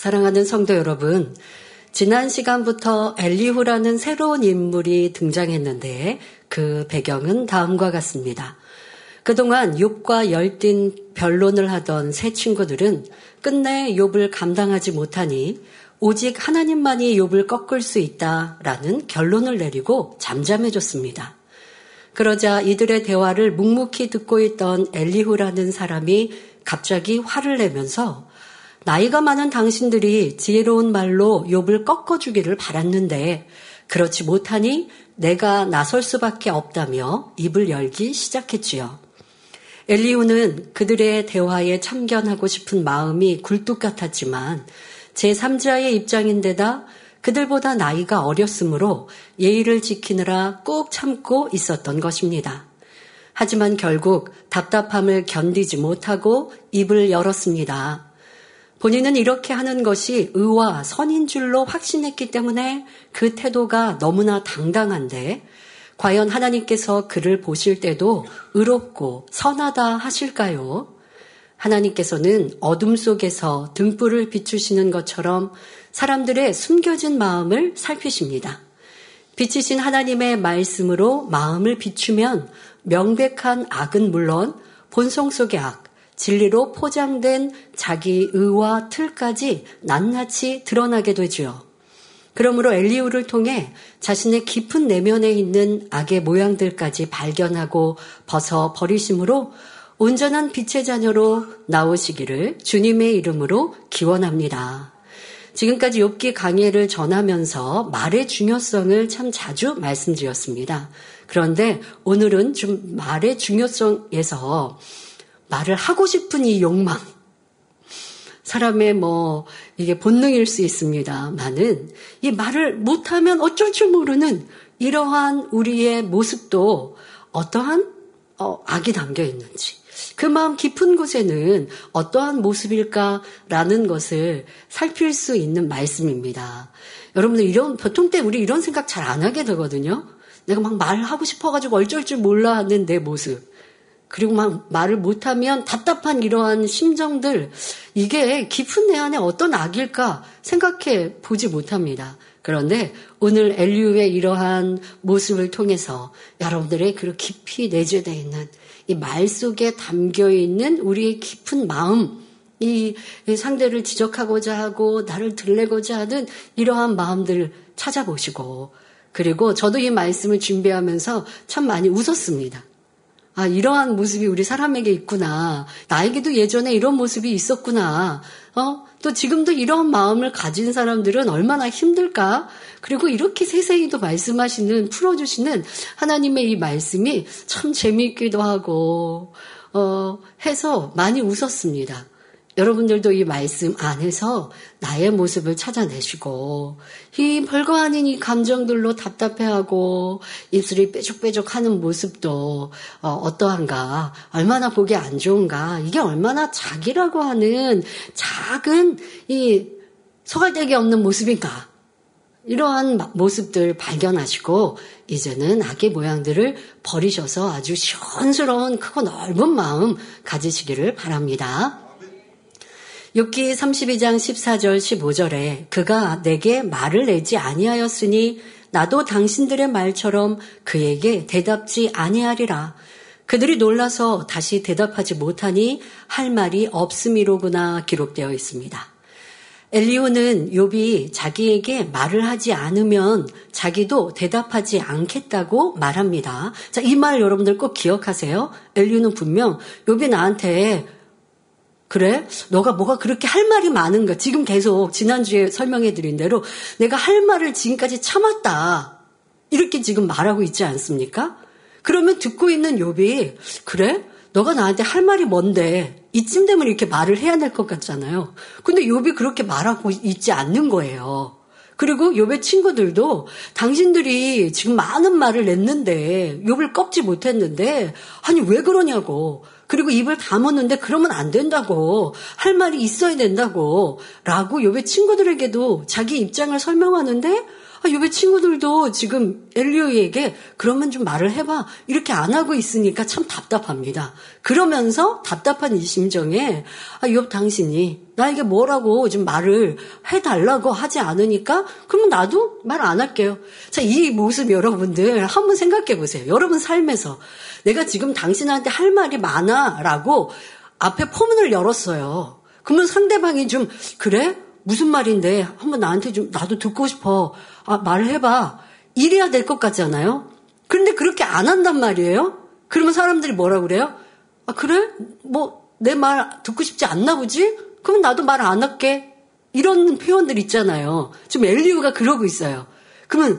사랑하는 성도 여러분, 지난 시간부터 엘리후라는 새로운 인물이 등장했는데 그 배경은 다음과 같습니다. 그동안 욥과 열띤 변론을 하던 세 친구들은 끝내 욥을 감당하지 못하니 오직 하나님만이 욥을 꺾을 수 있다라는 결론을 내리고 잠잠해졌습니다. 그러자 이들의 대화를 묵묵히 듣고 있던 엘리후라는 사람이 갑자기 화를 내면서 나이가 많은 당신들이 지혜로운 말로 욥을 꺾어주기를 바랐는데 그렇지 못하니 내가 나설 수밖에 없다며 입을 열기 시작했지요. 엘리후는 그들의 대화에 참견하고 싶은 마음이 굴뚝 같았지만 제3자의 입장인데다 그들보다 나이가 어렸으므로 예의를 지키느라 꾹 참고 있었던 것입니다. 하지만 결국 답답함을 견디지 못하고 입을 열었습니다. 본인은 이렇게 하는 것이 의와 선인 줄로 확신했기 때문에 그 태도가 너무나 당당한데 과연 하나님께서 그를 보실 때도 의롭고 선하다 하실까요? 하나님께서는 어둠 속에서 등불을 비추시는 것처럼 사람들의 숨겨진 마음을 살피십니다. 비치신 하나님의 말씀으로 마음을 비추면 명백한 악은 물론 본성 속의 악, 진리로 포장된 자기 의와 틀까지 낱낱이 드러나게 되죠. 그러므로 엘리후를 통해 자신의 깊은 내면에 있는 악의 모양들까지 발견하고 벗어버리심으로 온전한 빛의 자녀로 나오시기를 주님의 이름으로 기원합니다. 지금까지 욥기 강해를 전하면서 말의 중요성을 참 자주 말씀드렸습니다. 그런데 오늘은 좀 말의 중요성에서 말을 하고 싶은 이 욕망, 사람의 이게 본능일 수 있습니다만은 이 말을 못하면 어쩔 줄 모르는 이러한 우리의 모습도 어떠한 악이 담겨 있는지, 그 마음 깊은 곳에는 어떠한 모습일까라는 것을 살필 수 있는 말씀입니다. 여러분들 보통 때 우리 이런 생각 잘 안 하게 되거든요. 내가 막 말하고 싶어가지고 어쩔 줄 몰라 하는 내 모습. 그리고 막 말을 못하면 답답한 이러한 심정들, 이게 깊은 내 안에 어떤 악일까 생각해 보지 못합니다. 그런데 오늘 엘리후의 이러한 모습을 통해서 여러분들의 그 깊이 내재되어 있는 이 말 속에 담겨 있는 우리의 깊은 마음, 이 상대를 지적하고자 하고 나를 들레고자 하는 이러한 마음들을 찾아보시고, 그리고 저도 이 말씀을 준비하면서 참 많이 웃었습니다. 아, 이러한 모습이 우리 사람에게 있구나. 나에게도 예전에 이런 모습이 있었구나. 또 지금도 이런 마음을 가진 사람들은 얼마나 힘들까? 그리고 이렇게 세세히도 말씀하시는, 풀어주시는 하나님의 이 말씀이 참 재미있기도 하고, 해서 많이 웃었습니다. 여러분들도 이 말씀 안에서 나의 모습을 찾아내시고 이 별거 아닌 이 감정들로 답답해하고 입술이 뾰족뾰족하는 모습도 어떠한가, 얼마나 보기 안 좋은가, 이게 얼마나 자기라고 하는 작은 이 소갈데기 없는 모습인가, 이러한 모습들 발견하시고 이제는 악의 모양들을 버리셔서 아주 시원스러운 크고 넓은 마음 가지시기를 바랍니다. 욥기 32장 14절 15절에 그가 내게 말을 내지 아니하였으니 나도 당신들의 말처럼 그에게 대답지 아니하리라. 그들이 놀라서 다시 대답하지 못하니 할 말이 없음이로구나 기록되어 있습니다. 엘리후는 욥이 자기에게 말을 하지 않으면 자기도 대답하지 않겠다고 말합니다. 자, 이 말 여러분들 꼭 기억하세요. 엘리후는 분명 욥이 나한테 그래? 너가 뭐가 그렇게 할 말이 많은가? 지금 계속 지난주에 설명해 드린 대로 내가 할 말을 지금까지 참았다. 이렇게 지금 말하고 있지 않습니까? 그러면 듣고 있는 욥이 그래? 너가 나한테 할 말이 뭔데? 이쯤 되면 이렇게 말을 해야 될 것 같잖아요. 근데 욥이 그렇게 말하고 있지 않는 거예요. 그리고 욥의 친구들도 당신들이 지금 많은 말을 냈는데 욥을 꺾지 못했는데 아니 왜 그러냐고, 그리고 입을 다물는데 그러면 안 된다고, 할 말이 있어야 된다고 라고 욥의 친구들에게도 자기 입장을 설명하는데 욥의 친구들도 지금 엘리후에게 그러면 좀 말을 해봐 이렇게 안 하고 있으니까 참 답답합니다. 그러면서 답답한 이 심정에 욥 당신이 나에게 뭐라고 좀 말을 해달라고 하지 않으니까 그러면 나도 말 안 할게요. 자, 이 모습 여러분들 한번 생각해 보세요. 여러분 삶에서 내가 지금 당신한테 할 말이 많아라고 앞에 포문을 열었어요. 그러면 상대방이 좀 그래? 무슨 말인데 한번 나한테 좀 나도 듣고 싶어. 말해봐. 이래야 될 것 같잖아요. 그런데 그렇게 안 한단 말이에요. 그러면 사람들이 뭐라고 그래요? 그래? 뭐 내 말 듣고 싶지 않나 보지? 그럼 나도 말 안 할게. 이런 표현들 있잖아요. 지금 엘리후가 그러고 있어요. 그러면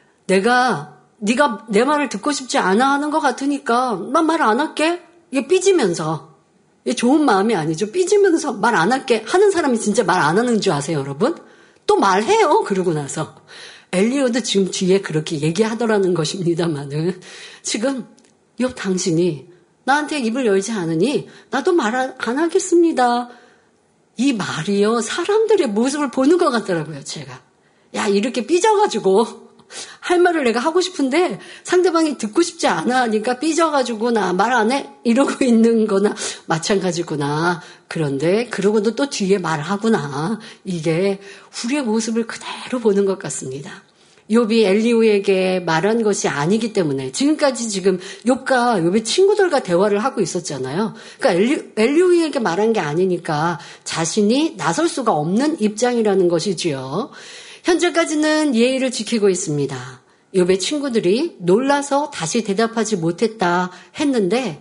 네가 내 말을 듣고 싶지 않아 하는 것 같으니까 난 말 안 할게. 이게 삐지면서. 이게 좋은 마음이 아니죠. 삐지면서 말 안 할게 하는 사람이 진짜 말 안 하는 줄 아세요, 여러분? 또 말해요. 그러고 나서. 엘리후도 지금 뒤에 그렇게 얘기하더라는 것입니다만은 지금 욥 당신이 나한테 입을 열지 않으니 나도 말 안 하겠습니다. 이 말이요. 사람들의 모습을 보는 것 같더라고요, 제가. 야, 이렇게 삐져가지고 할 말을 내가 하고 싶은데 상대방이 듣고 싶지 않아 하니까 삐져가지고 나 말 안 해? 이러고 있는 거나 마찬가지구나. 그런데 그러고도 또 뒤에 말하구나. 이게 우리의 모습을 그대로 보는 것 같습니다. 욥이 엘리후에게 말한 것이 아니기 때문에 지금까지 지금 욥과 욥의 친구들과 대화를 하고 있었잖아요. 그러니까 엘리후에게 말한 게 아니니까 자신이 나설 수가 없는 입장이라는 것이지요. 현재까지는 예의를 지키고 있습니다. 욥의 친구들이 놀라서 다시 대답하지 못했다 했는데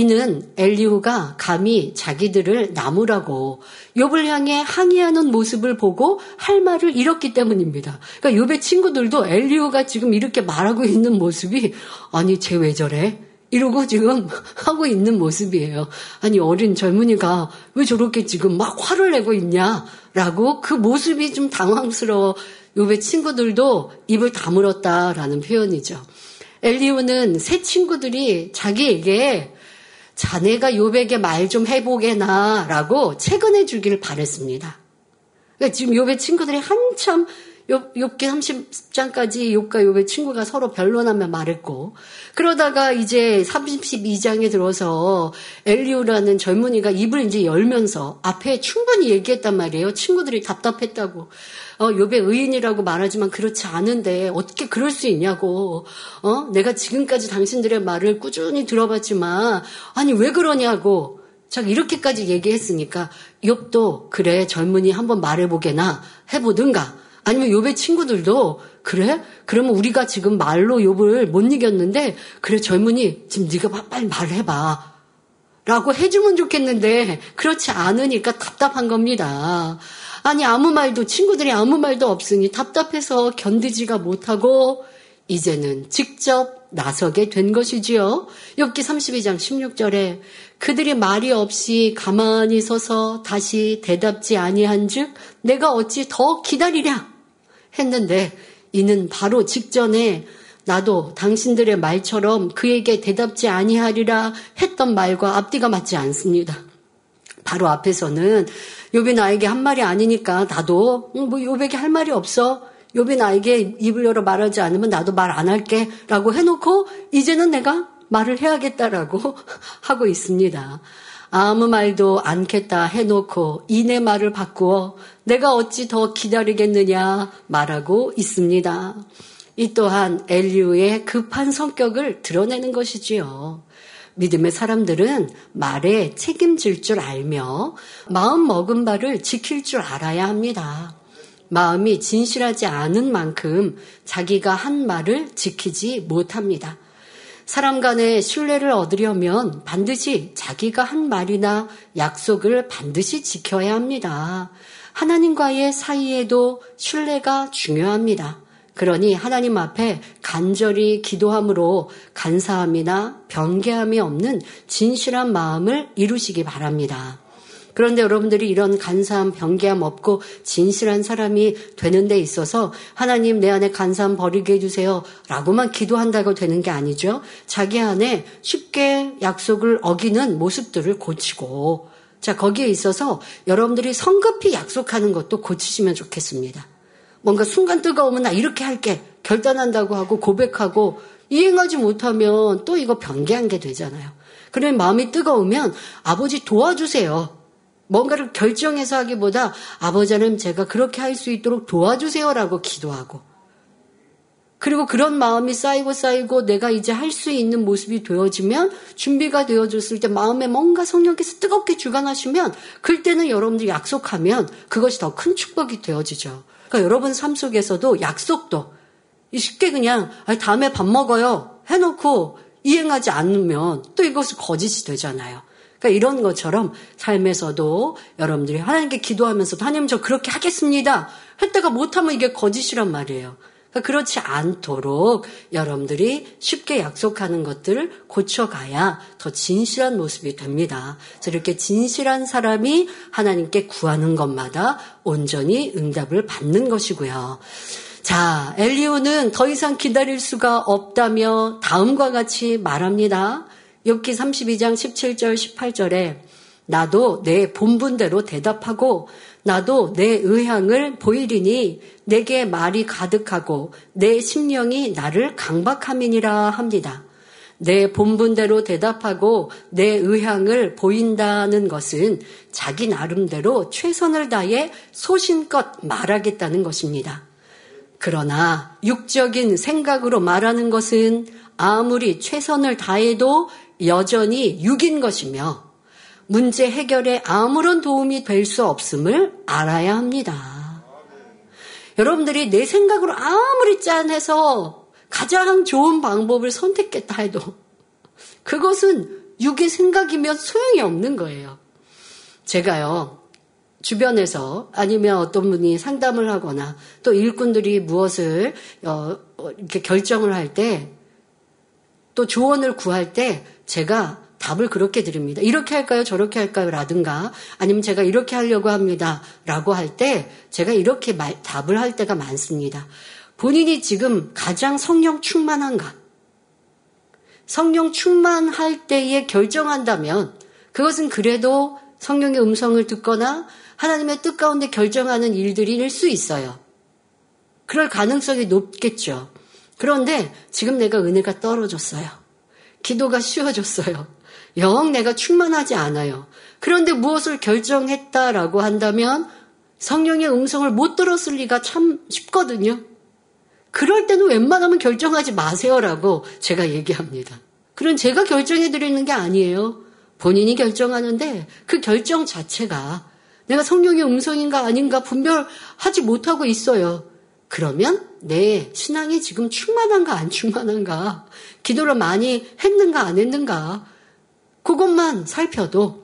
이는 엘리후가 감히 자기들을 나무라고 욥을 향해 항의하는 모습을 보고 할 말을 잃었기 때문입니다. 그러니까 욥의 친구들도 엘리후가 지금 이렇게 말하고 있는 모습이 아니 쟤 왜 저래? 이러고 지금 하고 있는 모습이에요. 아니 어린 젊은이가 왜 저렇게 지금 막 화를 내고 있냐라고 그 모습이 좀 당황스러워 욥의 친구들도 입을 다물었다라는 표현이죠. 엘리후는 새 친구들이 자기에게 자네가 욥에게 말 좀 해보게나 라고 채근해 주기를 바랬습니다. 그러니까 지금 욥의 친구들이 한참 욥기 30장까지 욥과 욥의 친구가 서로 변론하며 말했고 그러다가 이제 32장에 들어서 엘리후라는 젊은이가 입을 이제 열면서 앞에 충분히 얘기했단 말이에요. 친구들이 답답했다고. 욥의 의인이라고 말하지만 그렇지 않은데 어떻게 그럴 수 있냐고. 내가 지금까지 당신들의 말을 꾸준히 들어봤지만 아니 왜 그러냐고. 자 이렇게까지 얘기했으니까 욥도 그래 젊은이 한번 말해보게나 해보든가. 아니면 욥의 친구들도 그래? 그러면 우리가 지금 말로 욥을 못 이겼는데 그래 젊은이 지금 네가 빨리 말해봐 라고 해주면 좋겠는데 그렇지 않으니까 답답한 겁니다. 아니 아무 말도 친구들이 아무 말도 없으니 답답해서 견디지가 못하고 이제는 직접 나서게 된 것이지요. 욥기 32장 16절에 그들이 말이 없이 가만히 서서 다시 대답지 아니한즉 내가 어찌 더 기다리랴 했는데 이는 바로 직전에 나도 당신들의 말처럼 그에게 대답지 아니하리라 했던 말과 앞뒤가 맞지 않습니다. 바로 앞에서는 욥이 나에게 한 말이 아니니까 나도 뭐 욥에게 할 말이 없어. 욥이 나에게 입을 열어 말하지 않으면 나도 말 안 할게 라고 해놓고 이제는 내가 말을 해야겠다라고 하고 있습니다. 아무 말도 않겠다 해놓고 이내 말을 바꾸어 내가 어찌 더 기다리겠느냐 말하고 있습니다. 이 또한 엘리후의 급한 성격을 드러내는 것이지요. 믿음의 사람들은 말에 책임질 줄 알며 마음 먹은 바를 지킬 줄 알아야 합니다. 마음이 진실하지 않은 만큼 자기가 한 말을 지키지 못합니다. 사람 간의 신뢰를 얻으려면 반드시 자기가 한 말이나 약속을 반드시 지켜야 합니다. 하나님과의 사이에도 신뢰가 중요합니다. 그러니 하나님 앞에 간절히 기도함으로 간사함이나 변개함이 없는 진실한 마음을 이루시기 바랍니다. 그런데 여러분들이 이런 간사함, 변개함 없고 진실한 사람이 되는 데 있어서 하나님 내 안에 간사함 버리게 해주세요 라고만 기도한다고 되는 게 아니죠. 자기 안에 쉽게 약속을 어기는 모습들을 고치고 자 거기에 있어서 여러분들이 성급히 약속하는 것도 고치시면 좋겠습니다. 뭔가 순간 뜨거우면 나 이렇게 할게 결단한다고 하고 고백하고 이행하지 못하면 또 이거 변개한 게 되잖아요. 그러면 마음이 뜨거우면 아버지 도와주세요. 뭔가를 결정해서 하기보다 아버지 하나님 제가 그렇게 할 수 있도록 도와주세요라고 기도하고 그리고 그런 마음이 쌓이고 내가 이제 할 수 있는 모습이 되어지면 준비가 되어졌을 때 마음에 뭔가 성령께서 뜨겁게 주관하시면 그때는 여러분들이 약속하면 그것이 더 큰 축복이 되어지죠. 그러니까 여러분 삶 속에서도 약속도 쉽게 그냥 다음에 밥 먹어요 해놓고 이행하지 않으면 또 이것이 거짓이 되잖아요. 그러니까 이런 것처럼 삶에서도 여러분들이 하나님께 기도하면서도 하나님 저 그렇게 하겠습니다 했다가 못하면 이게 거짓이란 말이에요. 그러니까 그렇지 않도록 여러분들이 쉽게 약속하는 것들을 고쳐가야 더 진실한 모습이 됩니다. 그래서 이렇게 진실한 사람이 하나님께 구하는 것마다 온전히 응답을 받는 것이고요. 자, 엘리후는 더 이상 기다릴 수가 없다며 다음과 같이 말합니다. 욥기 32장 17절 18절에 나도 내 본분대로 대답하고 나도 내 의향을 보이리니 내게 말이 가득하고 내 심령이 나를 강박함이니라 합니다. 내 본분대로 대답하고 내 의향을 보인다는 것은 자기 나름대로 최선을 다해 소신껏 말하겠다는 것입니다. 그러나 육적인 생각으로 말하는 것은 아무리 최선을 다해도 여전히 육인 것이며 문제 해결에 아무런 도움이 될 수 없음을 알아야 합니다. 여러분들이 내 생각으로 아무리 짠해서 가장 좋은 방법을 선택했다 해도 그것은 육의 생각이면 소용이 없는 거예요. 제가요. 주변에서 아니면 어떤 분이 상담을 하거나 또 일꾼들이 무엇을 이렇게 결정을 할 때 또 조언을 구할 때 제가 답을 그렇게 드립니다. 이렇게 할까요? 저렇게 할까요? 라든가 아니면 제가 이렇게 하려고 합니다. 라고 할 때 제가 이렇게 답을 할 때가 많습니다. 본인이 지금 가장 성령 충만한가? 성령 충만할 때에 결정한다면 그것은 그래도 성령의 음성을 듣거나 하나님의 뜻 가운데 결정하는 일들일 수 있어요. 그럴 가능성이 높겠죠. 그런데 지금 내가 은혜가 떨어졌어요. 기도가 쉬워졌어요. 영 내가 충만하지 않아요. 그런데 무엇을 결정했다라고 한다면 성령의 음성을 못 들었을 리가 참 쉽거든요. 그럴 때는 웬만하면 결정하지 마세요라고 제가 얘기합니다. 그럼 제가 결정해드리는 게 아니에요. 본인이 결정하는데 그 결정 자체가 내가 성령의 음성인가 아닌가 분별하지 못하고 있어요. 그러면 내 신앙이 지금 충만한가 안 충만한가, 기도를 많이 했는가 안 했는가, 그것만 살펴도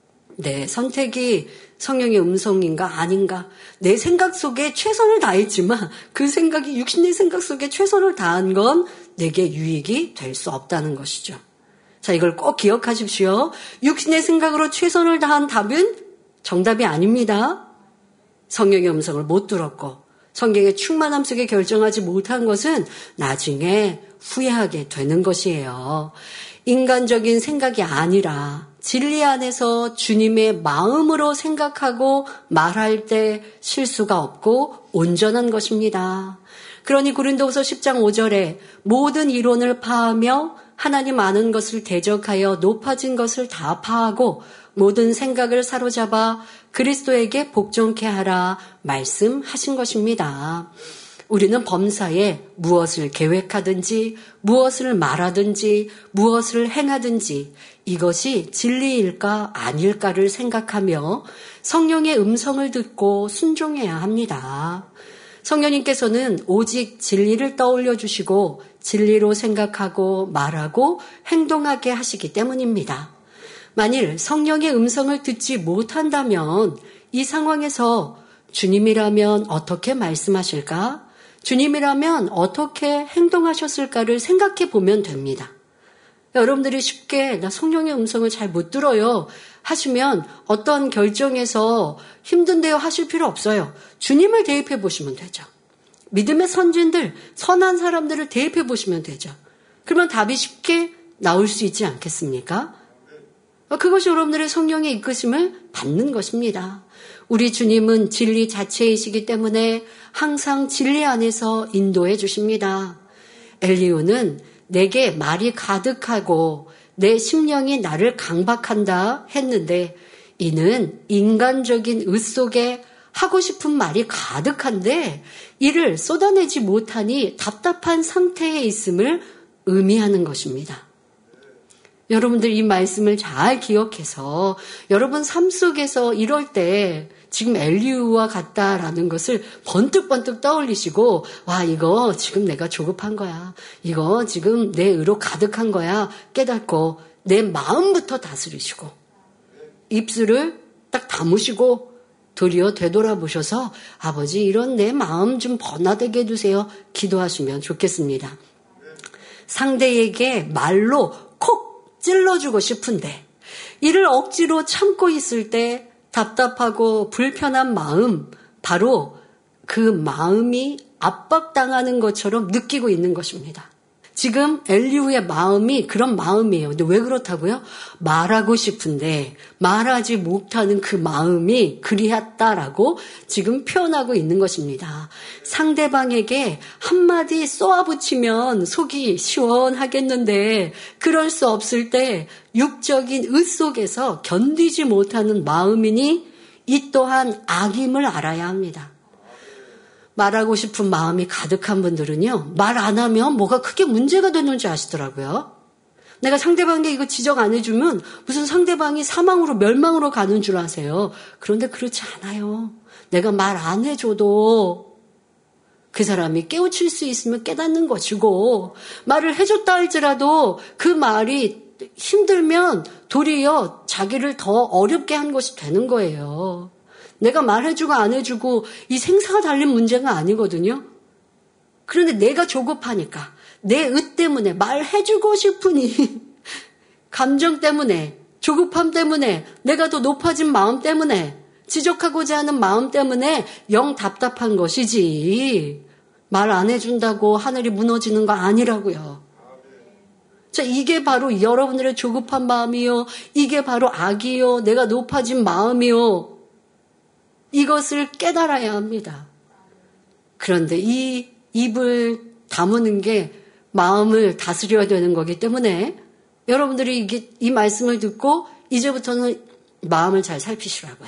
내 선택이 성령의 음성인가 아닌가, 내 생각 속에 최선을 다했지만 그 생각이 육신의 생각 속에 최선을 다한 건 내게 유익이 될 수 없다는 것이죠. 자, 이걸 꼭 기억하십시오. 육신의 생각으로 최선을 다한 답은 정답이 아닙니다. 성령의 음성을 못 들었고 성경의 충만함 속에 결정하지 못한 것은 나중에 후회하게 되는 것이에요. 인간적인 생각이 아니라 진리 안에서 주님의 마음으로 생각하고 말할 때 실수가 없고 온전한 것입니다. 그러니 고린도후서 10장 5절에 모든 이론을 파하며 하나님 아는 것을 대적하여 높아진 것을 다 파하고 모든 생각을 사로잡아 그리스도에게 복종케 하라 말씀하신 것입니다. 우리는 범사에 무엇을 계획하든지 무엇을 말하든지 무엇을 행하든지 이것이 진리일까 아닐까를 생각하며 성령의 음성을 듣고 순종해야 합니다. 성령님께서는 오직 진리를 떠올려 주시고 진리로 생각하고 말하고 행동하게 하시기 때문입니다. 만일 성령의 음성을 듣지 못한다면 이 상황에서 주님이라면 어떻게 말씀하실까? 주님이라면 어떻게 행동하셨을까를 생각해 보면 됩니다. 여러분들이 쉽게 나 성령의 음성을 잘 못 들어요 하시면 어떤 결정에서 힘든데요 하실 필요 없어요. 주님을 대입해 보시면 되죠. 믿음의 선진들, 선한 사람들을 대입해 보시면 되죠. 그러면 답이 쉽게 나올 수 있지 않겠습니까? 그것이 여러분들의 성령의 이끄심을 받는 것입니다. 우리 주님은 진리 자체이시기 때문에 항상 진리 안에서 인도해 주십니다. 엘리후는 내게 말이 가득하고 내 심령이 나를 강박한다 했는데 이는 인간적인 의 속에 하고 싶은 말이 가득한데 이를 쏟아내지 못하니 답답한 상태에 있음을 의미하는 것입니다. 여러분들 이 말씀을 잘 기억해서 여러분 삶 속에서 이럴 때 지금 엘리후와 같다라는 것을 번뜩번뜩 떠올리시고 와 이거 지금 내가 조급한 거야. 이거 지금 내 의로 가득한 거야. 깨닫고 내 마음부터 다스리시고 입술을 딱 다무시고 도리어 되돌아보셔서 아버지 이런 내 마음 좀 번화되게 해주세요. 기도하시면 좋겠습니다. 상대에게 말로 콕 찔러주고 싶은데 이를 억지로 참고 있을 때 답답하고 불편한 마음, 바로 그 마음이 압박당하는 것처럼 느끼고 있는 것입니다. 지금 엘리후의 마음이 그런 마음이에요. 근데 왜 그렇다고요? 말하고 싶은데 말하지 못하는 그 마음이 그리했다라고 지금 표현하고 있는 것입니다. 상대방에게 한마디 쏘아붙이면 속이 시원하겠는데 그럴 수 없을 때 육적인 의 속에서 견디지 못하는 마음이니 이 또한 악임을 알아야 합니다. 말하고 싶은 마음이 가득한 분들은요, 말 안 하면 뭐가 크게 문제가 되는 줄 아시더라고요. 내가 상대방에게 이거 지적 안 해주면 무슨 상대방이 사망으로 멸망으로 가는 줄 아세요. 그런데 그렇지 않아요. 내가 말 안 해줘도 그 사람이 깨우칠 수 있으면 깨닫는 것이고 말을 해줬다 할지라도 그 말이 힘들면 도리어 자기를 더 어렵게 한 것이 되는 거예요. 내가 말해주고 안 해주고 이 생사가 달린 문제가 아니거든요. 그런데 내가 조급하니까 내 의 때문에 말해주고 싶으니 감정 때문에 조급함 때문에 내가 더 높아진 마음 때문에 지적하고자 하는 마음 때문에 영 답답한 것이지 말 안 해준다고 하늘이 무너지는 거 아니라고요. 자, 이게 바로 여러분들의 조급한 마음이요. 이게 바로 악이요. 내가 높아진 마음이요. 이것을 깨달아야 합니다. 그런데 이 입을 다무는 게 마음을 다스려야 되는 거기 때문에 여러분들이 이 말씀을 듣고 이제부터는 마음을 잘 살피시라고요.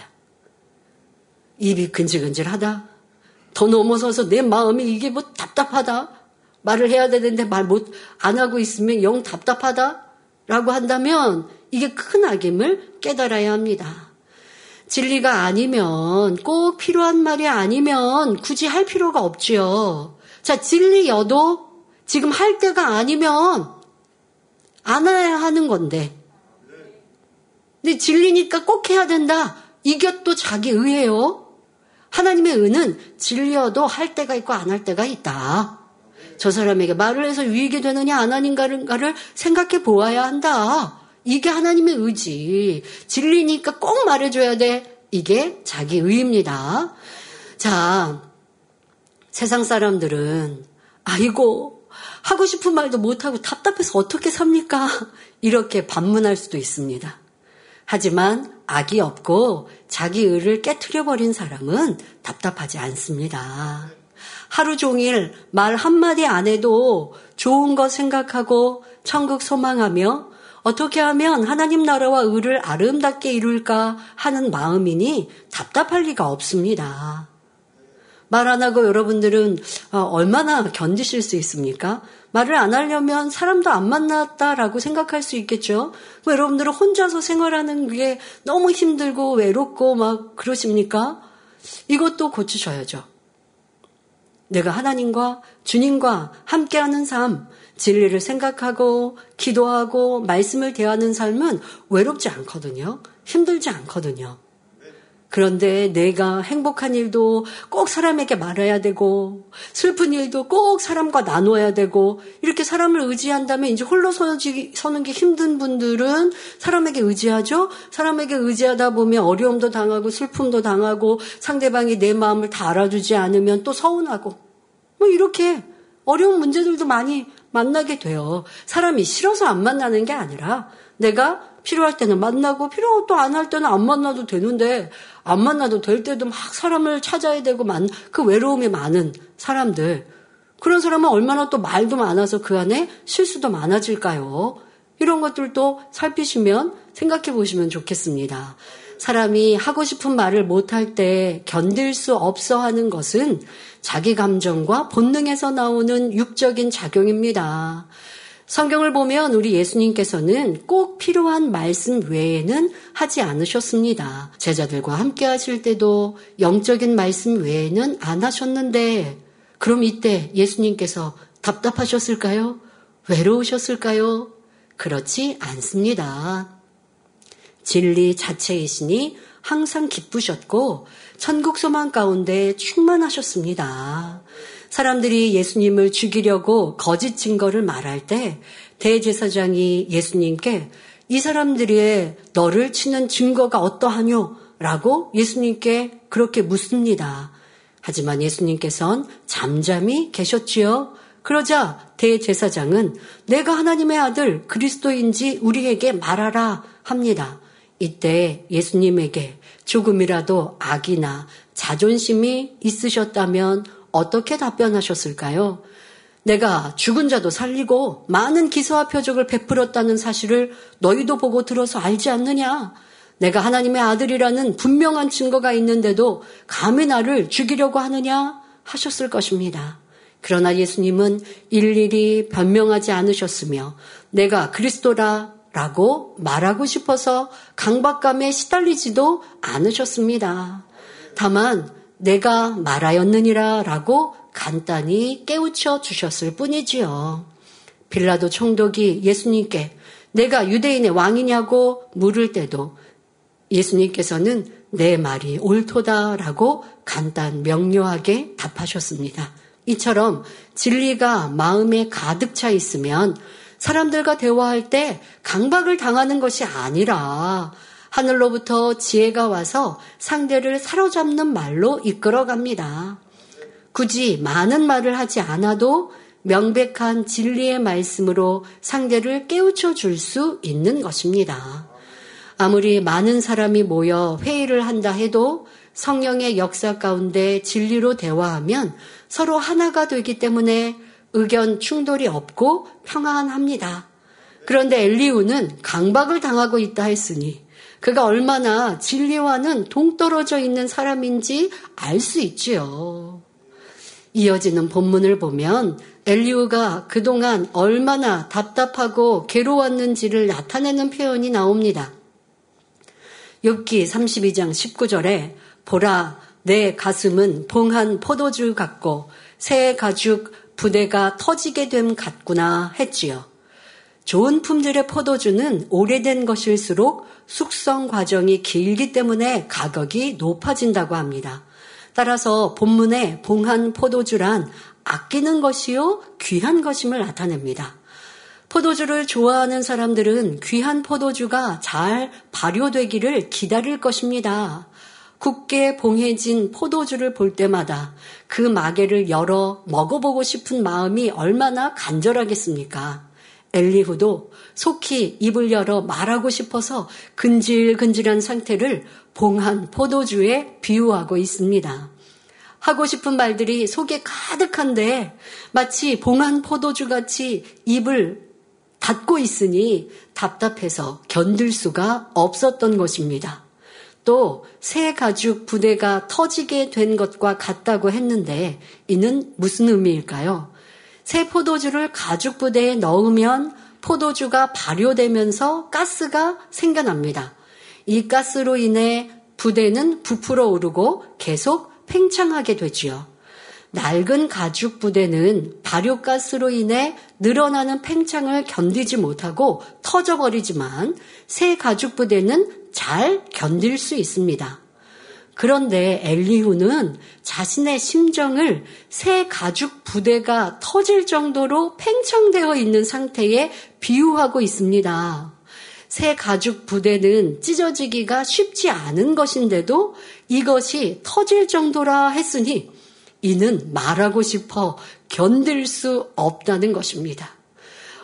입이 근질근질하다. 더 넘어서서 내 마음이 이게 뭐 답답하다. 말을 해야 되는데 말 안 하고 있으면 영 답답하다라고 한다면 이게 큰 악임을 깨달아야 합니다. 진리가 아니면 꼭 필요한 말이 아니면 굳이 할 필요가 없지요. 자, 진리여도 지금 할 때가 아니면 안 해야 하는 건데. 근데 진리니까 꼭 해야 된다. 이게 또 자기 의예요. 하나님의 의는 진리여도 할 때가 있고 안 할 때가 있다. 저 사람에게 말을 해서 유익이 되느냐 안 하는가를 생각해 보아야 한다. 이게 하나님의 의지. 진리니까 꼭 말해줘야 돼. 이게 자기 의입니다. 자, 세상 사람들은 아이고 하고 싶은 말도 못하고 답답해서 어떻게 삽니까? 이렇게 반문할 수도 있습니다. 하지만 악이 없고 자기 의를 깨트려버린 사람은 답답하지 않습니다. 하루 종일 말 한마디 안 해도 좋은 거 생각하고 천국 소망하며 어떻게 하면 하나님 나라와 의를 아름답게 이룰까 하는 마음이니 답답할 리가 없습니다. 말 안 하고 여러분들은 얼마나 견디실 수 있습니까? 말을 안 하려면 사람도 안 만났다라고 생각할 수 있겠죠. 여러분들은 혼자서 생활하는 게 너무 힘들고 외롭고 막 그러십니까? 이것도 고치셔야죠. 내가 하나님과 주님과 함께하는 삶, 진리를 생각하고 기도하고 말씀을 대하는 삶은 외롭지 않거든요. 힘들지 않거든요. 그런데 내가 행복한 일도 꼭 사람에게 말해야 되고 슬픈 일도 꼭 사람과 나눠야 되고 이렇게 사람을 의지한다면 이제 홀로 서는 게 힘든 분들은 사람에게 의지하죠. 사람에게 의지하다 보면 어려움도 당하고 슬픔도 당하고 상대방이 내 마음을 다 알아주지 않으면 또 서운하고 뭐 이렇게 어려운 문제들도 많이 만나게 돼요. 사람이 싫어서 안 만나는 게 아니라 내가 필요할 때는 만나고 필요 또 안 할 때는 안 만나도 되는데 안 만나도 될 때도 막 사람을 찾아야 되고 그 외로움이 많은 사람들, 그런 사람은 얼마나 또 말도 많아서 그 안에 실수도 많아질까요? 이런 것들도 살피시면 생각해 보시면 좋겠습니다. 사람이 하고 싶은 말을 못할 때 견딜 수 없어 하는 것은 자기 감정과 본능에서 나오는 육적인 작용입니다. 성경을 보면 우리 예수님께서는 꼭 필요한 말씀 외에는 하지 않으셨습니다. 제자들과 함께 하실 때도 영적인 말씀 외에는 안 하셨는데, 그럼 이때 예수님께서 답답하셨을까요? 외로우셨을까요? 그렇지 않습니다. 진리 자체이시니 항상 기쁘셨고 천국 소망 가운데 충만하셨습니다. 사람들이 예수님을 죽이려고 거짓 증거를 말할 때 대제사장이 예수님께 이 사람들이 너를 치는 증거가 어떠하뇨? 라고 예수님께 그렇게 묻습니다. 하지만 예수님께서는 잠잠히 계셨지요. 그러자 대제사장은 내가 하나님의 아들 그리스도인지 우리에게 말하라 합니다. 이때 예수님에게 조금이라도 악이나 자존심이 있으셨다면 어떻게 답변하셨을까요? 내가 죽은 자도 살리고 많은 기사와 표적을 베풀었다는 사실을 너희도 보고 들어서 알지 않느냐? 내가 하나님의 아들이라는 분명한 증거가 있는데도 감히 나를 죽이려고 하느냐? 하셨을 것입니다. 그러나 예수님은 일일이 변명하지 않으셨으며 내가 그리스도라 라고 말하고 싶어서 강박감에 시달리지도 않으셨습니다. 다만 내가 말하였느니라 라고 간단히 깨우쳐 주셨을 뿐이지요. 빌라도 총독이 예수님께 내가 유대인의 왕이냐고 물을 때도 예수님께서는 내 말이 옳도다라고 간단 명료하게 답하셨습니다. 이처럼 진리가 마음에 가득 차 있으면 사람들과 대화할 때 강박을 당하는 것이 아니라 하늘로부터 지혜가 와서 상대를 사로잡는 말로 이끌어갑니다. 굳이 많은 말을 하지 않아도 명백한 진리의 말씀으로 상대를 깨우쳐 줄 수 있는 것입니다. 아무리 많은 사람이 모여 회의를 한다 해도 성령의 역사 가운데 진리로 대화하면 서로 하나가 되기 때문에 의견 충돌이 없고 평안합니다. 그런데 엘리후는 강박을 당하고 있다 했으니 그가 얼마나 진리와는 동떨어져 있는 사람인지 알 수 있지요. 이어지는 본문을 보면 엘리후가 그동안 얼마나 답답하고 괴로웠는지를 나타내는 표현이 나옵니다. 욥기 32장 19절에 보라 내 가슴은 봉한 포도주 같고 새 가죽 부대가 터지게 됨 같구나 했지요. 좋은 품질의 포도주는 오래된 것일수록 숙성 과정이 길기 때문에 가격이 높아진다고 합니다. 따라서 본문에 봉한 포도주란 아끼는 것이요 귀한 것임을 나타냅니다. 포도주를 좋아하는 사람들은 귀한 포도주가 잘 발효되기를 기다릴 것입니다. 굳게 봉해진 포도주를 볼 때마다 그 마개를 열어 먹어보고 싶은 마음이 얼마나 간절하겠습니까? 엘리후도 속히 입을 열어 말하고 싶어서 근질근질한 상태를 봉한 포도주에 비유하고 있습니다. 하고 싶은 말들이 속에 가득한데 마치 봉한 포도주같이 입을 닫고 있으니 답답해서 견딜 수가 없었던 것입니다. 또 새 가죽 부대가 터지게 된 것과 같다고 했는데 이는 무슨 의미일까요? 새 포도주를 가죽 부대에 넣으면 포도주가 발효되면서 가스가 생겨납니다. 이 가스로 인해 부대는 부풀어 오르고 계속 팽창하게 되지요. 낡은 가죽 부대는 발효가스로 인해 늘어나는 팽창을 견디지 못하고 터져버리지만 새 가죽 부대는 잘 견딜 수 있습니다. 그런데 엘리후는 자신의 심정을 새 가죽 부대가 터질 정도로 팽창되어 있는 상태에 비유하고 있습니다. 새 가죽 부대는 찢어지기가 쉽지 않은 것인데도 이것이 터질 정도라 했으니 이는 말하고 싶어 견딜 수 없다는 것입니다.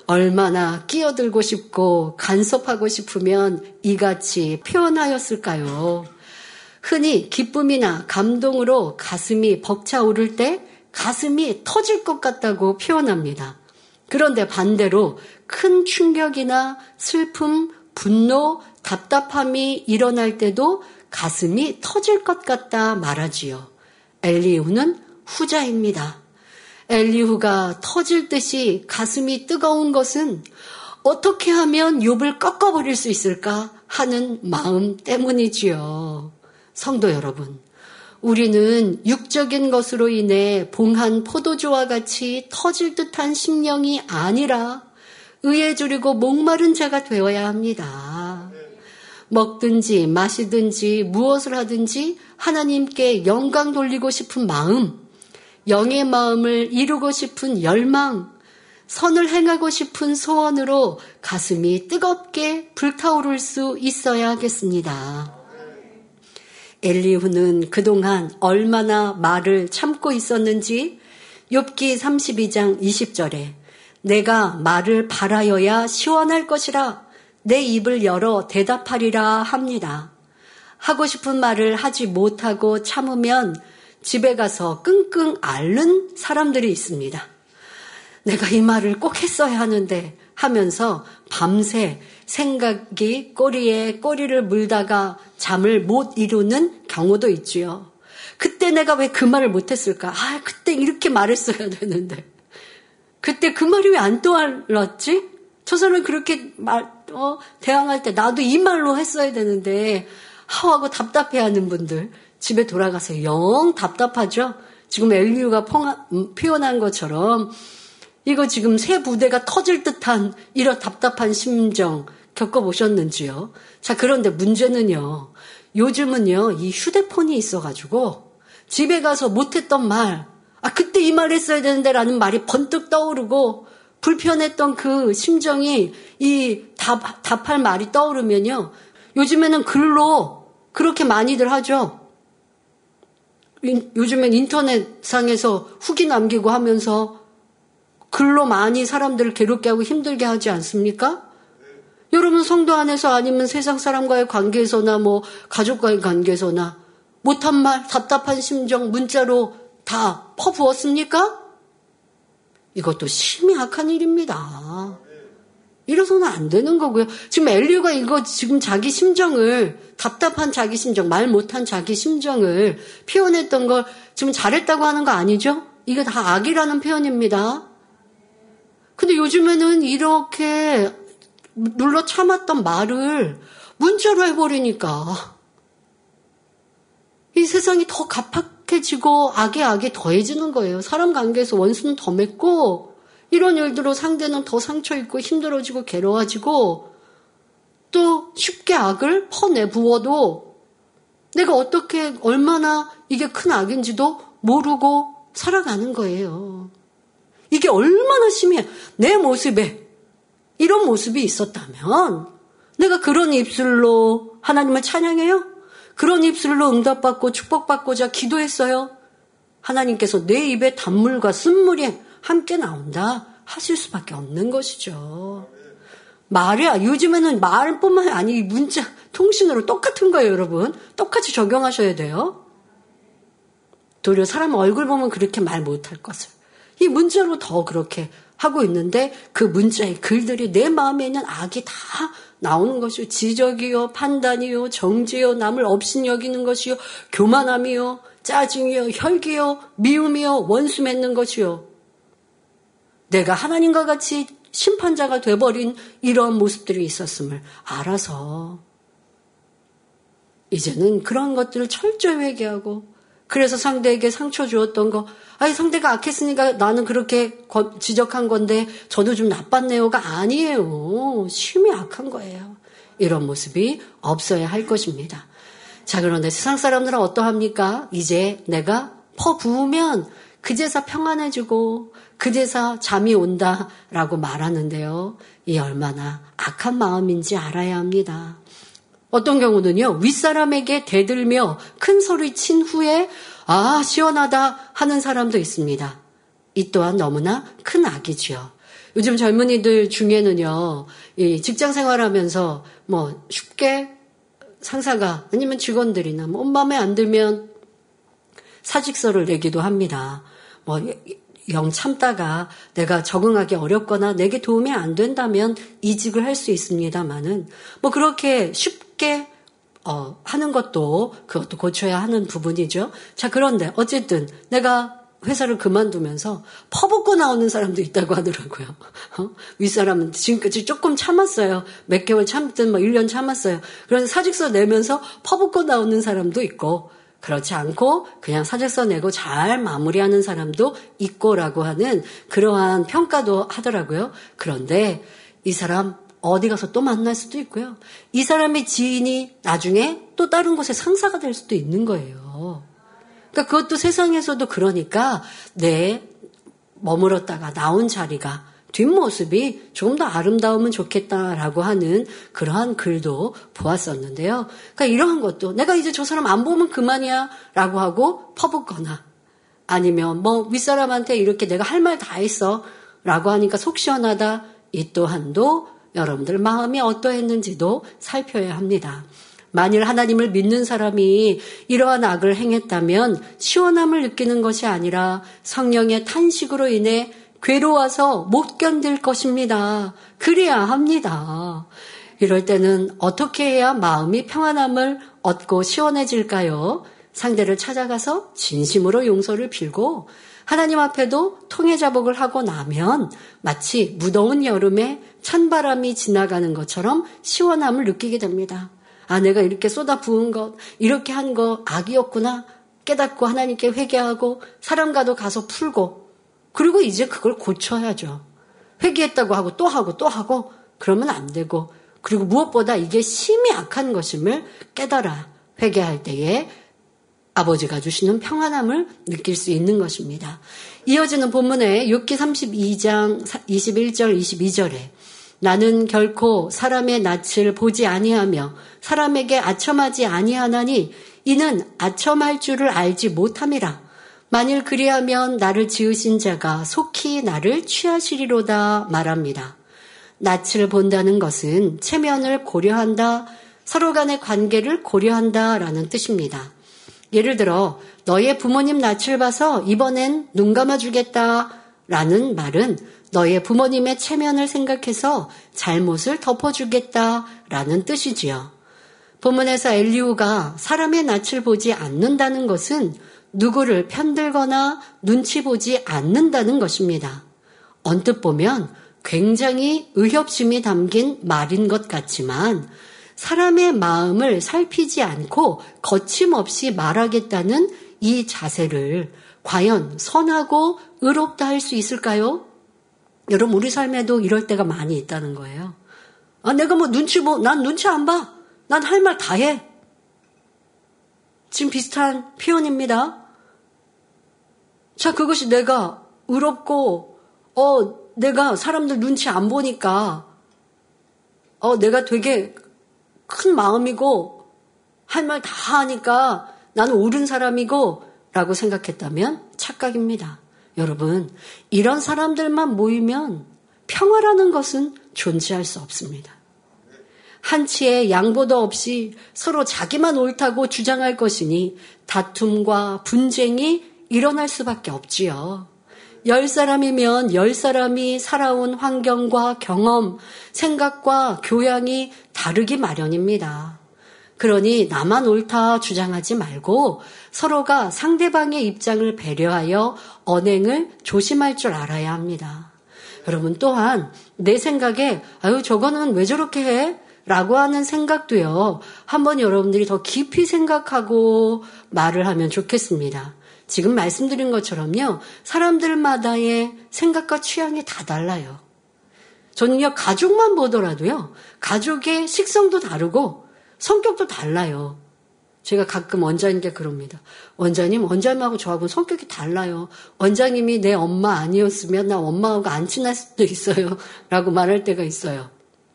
얼마나 끼어들고 싶고 간섭하고 싶으면 이같이 표현하였을까요? 흔히 기쁨이나 감동으로 가슴이 벅차오를 때 가슴이 터질 것 같다고 표현합니다. 그런데 반대로 큰 충격이나 슬픔, 분노, 답답함이 일어날 때도 가슴이 터질 것 같다 말하지요. 엘리후는 후자입니다. 엘리후가 터질 듯이 가슴이 뜨거운 것은 어떻게 하면 욥을 꺾어버릴 수 있을까 하는 마음 때문이지요. 성도 여러분, 우리는 육적인 것으로 인해 봉한 포도주와 같이 터질 듯한 심령이 아니라 의에 주리고 목마른 자가 되어야 합니다. 먹든지 마시든지 무엇을 하든지 하나님께 영광 돌리고 싶은 마음, 영의 마음을 이루고 싶은 열망, 선을 행하고 싶은 소원으로 가슴이 뜨겁게 불타오를 수 있어야 하겠습니다. 엘리후는 그동안 얼마나 말을 참고 있었는지 욥기 32장 20절에 내가 말을 바라여야 시원할 것이라 내 입을 열어 대답하리라 합니다. 하고 싶은 말을 하지 못하고 참으면 집에 가서 끙끙 앓는 사람들이 있습니다. 내가 이 말을 꼭 했어야 하는데 하면서 밤새 생각이 꼬리에 꼬리를 물다가 잠을 못 이루는 경우도 있지요. 그때 내가 왜 그 말을 못했을까? 그때 이렇게 말했어야 되는데. 그때 그 말이 왜 안 떠올랐지? 저 사람이 그렇게 대항할 때 나도 이 말로 했어야 되는데 하고 답답해하는 분들 집에 돌아가서 영 답답하죠? 지금 엘리후가 표현한 것처럼 이거 지금 새 부대가 터질 듯한 이런 답답한 심정 겪어보셨는지요? 자, 그런데 문제는요. 요즘은요. 이 휴대폰이 있어가지고 집에 가서 못했던 말, 그때 이 말 했어야 되는데 라는 말이 번뜩 떠오르고 불편했던 그 심정이 이 답할 말이 떠오르면요. 요즘에는 글로 그렇게 많이들 하죠. 요즘엔 인터넷상에서 후기 남기고 하면서 글로 많이 사람들을 괴롭게 하고 힘들게 하지 않습니까? 여러분 성도 안에서 아니면 세상 사람과의 관계에서나 가족과의 관계에서나 못한 말, 답답한 심정 문자로 다 퍼부었습니까? 이것도 심히 악한 일입니다. 이래서는 안 되는 거고요. 지금 엘리후가 이거 지금 자기 심정을 답답한 자기 심정, 말 못한 자기 심정을 표현했던 걸 지금 잘했다고 하는 거 아니죠? 이게 다 악이라는 표현입니다. 근데 요즘에는 이렇게 눌러 참았던 말을 문자로 해버리니까 이 세상이 더 갑박해지고 악에 더해지는 거예요. 사람 관계에서 원수는 더 맺고 이런 일들로 상대는 더 상처 입고 힘들어지고 괴로워지고 또 쉽게 악을 퍼내부어도 내가 어떻게 얼마나 이게 큰 악인지도 모르고 살아가는 거예요. 이게 얼마나 심해요. 내 모습에 이런 모습이 있었다면 내가 그런 입술로 하나님을 찬양해요? 그런 입술로 응답받고 축복받고자 기도했어요? 하나님께서 내 입에 단물과 쓴물이 함께 나온다 하실 수밖에 없는 것이죠. 말이야. 요즘에는 말뿐만 아니 문자, 통신으로 똑같은 거예요, 여러분. 똑같이 적용하셔야 돼요. 도리어 사람 얼굴 보면 그렇게 말 못할 것을. 이 문자로 더 그렇게 하고 있는데 그 문자의 글들이 내 마음에 있는 악이 다 나오는 것이요. 지적이요, 판단이요, 정죄요, 남을 업신여기는 것이요, 교만함이요, 짜증이요, 혈기요, 미움이요, 원수 맺는 것이요. 내가 하나님과 같이 심판자가 돼버린 이런 모습들이 있었음을 알아서 이제는 그런 것들을 철저히 회개하고 그래서 상대에게 상처 주었던 거 상대가 악했으니까 나는 그렇게 지적한 건데 저도 좀 나빴네요가 아니에요. 심히 악한 거예요. 이런 모습이 없어야 할 것입니다. 자, 그런데 세상 사람들은 어떠합니까? 이제 내가 퍼부으면 그제서 평안해지고 그제서 잠이 온다라고 말하는데요. 이 얼마나 악한 마음인지 알아야 합니다. 어떤 경우는요. 윗사람에게 대들며 큰 소리 친 후에 시원하다 하는 사람도 있습니다. 이 또한 너무나 큰 악이지요. 요즘 젊은이들 중에는요, 이 직장 생활하면서 뭐 쉽게 상사가 아니면 직원들이나 뭐 마음에 안 들면 사직서를 내기도 합니다. 뭐 영 참다가 내가 적응하기 어렵거나 내게 도움이 안 된다면 이직을 할 수 있습니다만은 뭐 그렇게 쉽게 하는 것도 그것도 고쳐야 하는 부분이죠. 자, 그런데 어쨌든 내가 회사를 그만두면서 퍼붓고 나오는 사람도 있다고 하더라고요. 윗사람은 지금까지 조금 참았어요. 몇 개월 참든 뭐 1년 참았어요. 그래서 사직서 내면서 퍼붓고 나오는 사람도 있고 그렇지 않고 그냥 사직서 내고 잘 마무리하는 사람도 있고라고 하는 그러한 평가도 하더라고요. 그런데 이 사람 어디 가서 또 만날 수도 있고요. 이 사람의 지인이 나중에 또 다른 곳에 상사가 될 수도 있는 거예요. 그러니까 그것도 세상에서도 그러니까 내 머물렀다가 나온 자리가 뒷모습이 조금 더 아름다우면 좋겠다라고 하는 그러한 글도 보았었는데요. 그러니까 이러한 것도 내가 이제 저 사람 안 보면 그만이야 라고 하고 퍼붓거나 아니면 뭐 윗사람한테 이렇게 내가 할 말 다 했어 라고 하니까 속 시원하다. 이 또한도 여러분들 마음이 어떠했는지도 살펴야 합니다. 만일 하나님을 믿는 사람이 이러한 악을 행했다면 시원함을 느끼는 것이 아니라 성령의 탄식으로 인해 괴로워서 못 견딜 것입니다. 그래야 합니다. 이럴 때는 어떻게 해야 마음이 평안함을 얻고 시원해질까요? 상대를 찾아가서 진심으로 용서를 빌고 하나님 앞에도 통해자복을 하고 나면 마치 무더운 여름에 찬바람이 지나가는 것처럼 시원함을 느끼게 됩니다. 아, 내가 이렇게 쏟아 부은 것, 이렇게 한 거 악이었구나 깨닫고 하나님께 회개하고 사람과도 가서 풀고 그리고 이제 그걸 고쳐야죠. 회개했다고 하고 또 하고 또 하고 그러면 안 되고 그리고 무엇보다 이게 심히 악한 것임을 깨달아 회개할 때에 아버지가 주시는 평안함을 느낄 수 있는 것입니다. 이어지는 본문에 욥기 32장 21절 22절에 나는 결코 사람의 낯을 보지 아니하며 사람에게 아첨하지 아니하나니 이는 아첨할 줄을 알지 못함이라. 만일 그리하면 나를 지으신 자가 속히 나를 취하시리로다 말합니다. 낯을 본다는 것은 체면을 고려한다, 서로 간의 관계를 고려한다라는 뜻입니다. 예를 들어 너의 부모님 낯을 봐서 이번엔 눈 감아주겠다라는 말은 너의 부모님의 체면을 생각해서 잘못을 덮어주겠다라는 뜻이지요. 본문에서 엘리후가 사람의 낯을 보지 않는다는 것은 누구를 편들거나 눈치 보지 않는다는 것입니다. 언뜻 보면 굉장히 의협심이 담긴 말인 것 같지만 사람의 마음을 살피지 않고 거침없이 말하겠다는 이 자세를 과연 선하고 의롭다 할 수 있을까요? 여러분 우리 삶에도 이럴 때가 많이 있다는 거예요. 아, 내가 뭐 난 눈치 안 봐. 난 할 말 다 해. 지금 비슷한 표현입니다. 자, 그것이 내가 의롭고 내가 사람들 눈치 안 보니까 내가 되게 큰 마음이고 할 말 다 하니까 나는 옳은 사람이고 라고 생각했다면 착각입니다. 여러분, 이런 사람들만 모이면 평화라는 것은 존재할 수 없습니다. 한치의 양보도 없이 서로 자기만 옳다고 주장할 것이니 다툼과 분쟁이 일어날 수밖에 없지요. 10사람이면 10사람이 살아온 환경과 경험, 생각과 교양이 다르기 마련입니다. 그러니 나만 옳다 주장하지 말고 서로가 상대방의 입장을 배려하여 언행을 조심할 줄 알아야 합니다. 여러분 또한 내 생각에 저거는 왜 저렇게 해? 라고 하는 생각도요. 한번 여러분들이 더 깊이 생각하고 말을 하면 좋겠습니다. 지금 말씀드린 것처럼요. 사람들마다의 생각과 취향이 다 달라요. 저는요. 가족만 보더라도요. 가족의 식성도 다르고 성격도 달라요. 제가 가끔 원장님께 그럽니다. 원장님하고 저하고 성격이 달라요. 원장님이 내 엄마 아니었으면 나 엄마하고 안 친할 수도 있어요. 라고 말할 때가 있어요.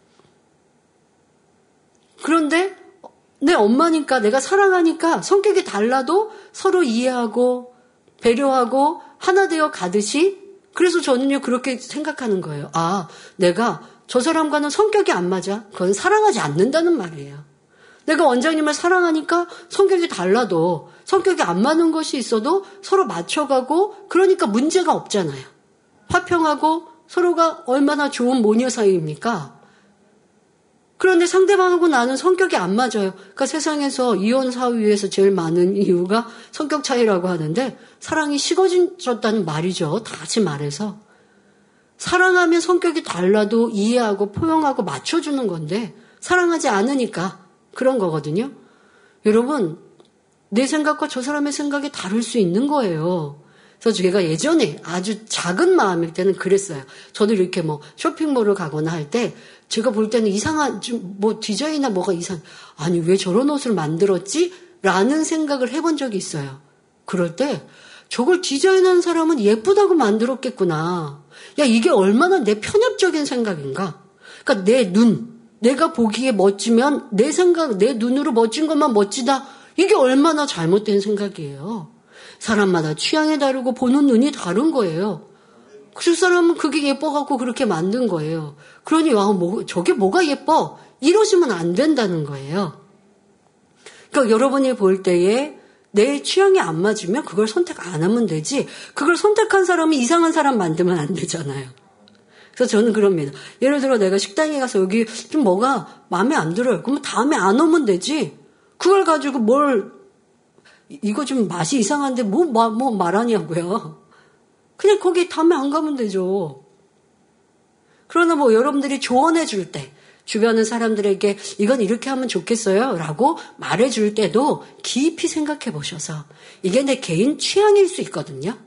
그런데 내 엄마니까 내가 사랑하니까 성격이 달라도 서로 이해하고 배려하고 하나 되어 가듯이 그래서 저는요, 그렇게 생각하는 거예요. 아, 내가 저 사람과는 성격이 안 맞아. 그건 사랑하지 않는다는 말이에요. 내가 원장님을 사랑하니까 성격이 달라도 성격이 안 맞는 것이 있어도 서로 맞춰가고 그러니까 문제가 없잖아요. 화평하고 서로가 얼마나 좋은 모녀 사이입니까? 그런데 상대방하고 나는 성격이 안 맞아요. 그러니까 세상에서 이혼 사유에서 제일 많은 이유가 성격 차이라고 하는데 사랑이 식어졌다는 말이죠. 다 같이 말해서. 사랑하면 성격이 달라도 이해하고 포용하고 맞춰주는 건데 사랑하지 않으니까 그런 거거든요. 여러분, 내 생각과 저 사람의 생각이 다를 수 있는 거예요. 그래서 제가 예전에 아주 작은 마음일 때는 그랬어요. 저도 이렇게 뭐 쇼핑몰을 가거나 할 때 제가 볼 때는 이상한 뭐 디자인이나 뭐가 아니 왜 저런 옷을 만들었지? 라는 생각을 해본 적이 있어요. 그럴 때 저걸 디자인한 사람은 예쁘다고 만들었겠구나. 야, 이게 얼마나 내 편협적인 생각인가? 그러니까 내가 보기에 멋지면 내 생각, 내 눈으로 멋진 것만 멋지다. 이게 얼마나 잘못된 생각이에요. 사람마다 취향이 다르고 보는 눈이 다른 거예요. 그 사람은 그게 예뻐갖고 그렇게 만든 거예요. 그러니 저게 뭐가 예뻐? 이러시면 안 된다는 거예요. 그러니까 여러분이 볼 때에 내 취향이 안 맞으면 그걸 선택 안 하면 되지. 그걸 선택한 사람이 이상한 사람 만들면 안 되잖아요. 그래서 저는 그럽니다. 예를 들어 내가 식당에 가서 여기 좀 뭐가 마음에 안 들어요. 그러면 다음에 안 오면 되지. 그걸 가지고 이거 좀 맛이 이상한데 뭐 말하냐고요. 그냥 거기 다음에 안 가면 되죠. 그러나 뭐 여러분들이 조언해 줄 때 주변의 사람들에게 이건 이렇게 하면 좋겠어요 라고 말해 줄 때도 깊이 생각해 보셔서 이게 내 개인 취향일 수 있거든요.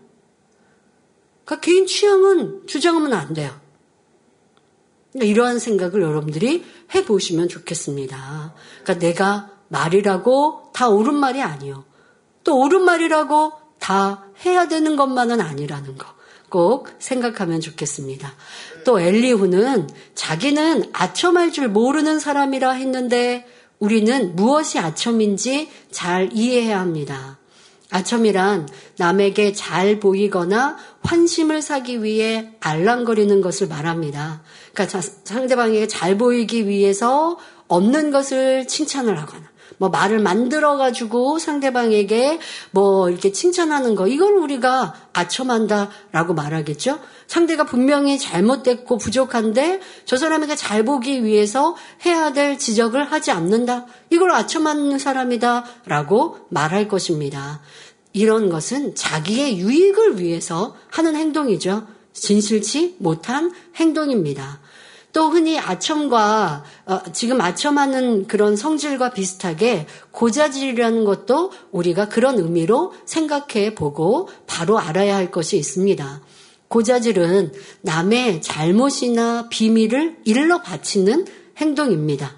그러니까 개인 취향은 주장하면 안 돼요. 이러한 생각을 여러분들이 해보시면 좋겠습니다. 그러니까 내가 말이라고 다 옳은 말이 아니요. 또 옳은 말이라고 다 해야 되는 것만은 아니라는 거 꼭 생각하면 좋겠습니다. 또 엘리후는 자기는 아첨할 줄 모르는 사람이라 했는데 우리는 무엇이 아첨인지 잘 이해해야 합니다. 아첨이란 남에게 잘 보이거나 환심을 사기 위해 알랑거리는 것을 말합니다. 그러니까 상대방에게 잘 보이기 위해서 없는 것을 칭찬을 하거나 뭐 말을 만들어가지고 상대방에게 뭐 이렇게 칭찬하는 거 이걸 우리가 아첨한다라고 말하겠죠. 상대가 분명히 잘못됐고 부족한데 저 사람에게 잘 보기 위해서 해야 될 지적을 하지 않는다. 이걸 아첨하는 사람이다라고 말할 것입니다. 이런 것은 자기의 유익을 위해서 하는 행동이죠. 진실치 못한 행동입니다. 또 흔히 아첨과 지금 아첨하는 그런 성질과 비슷하게 고자질이라는 것도 우리가 그런 의미로 생각해 보고 바로 알아야 할 것이 있습니다. 고자질은 남의 잘못이나 비밀을 일러 바치는 행동입니다.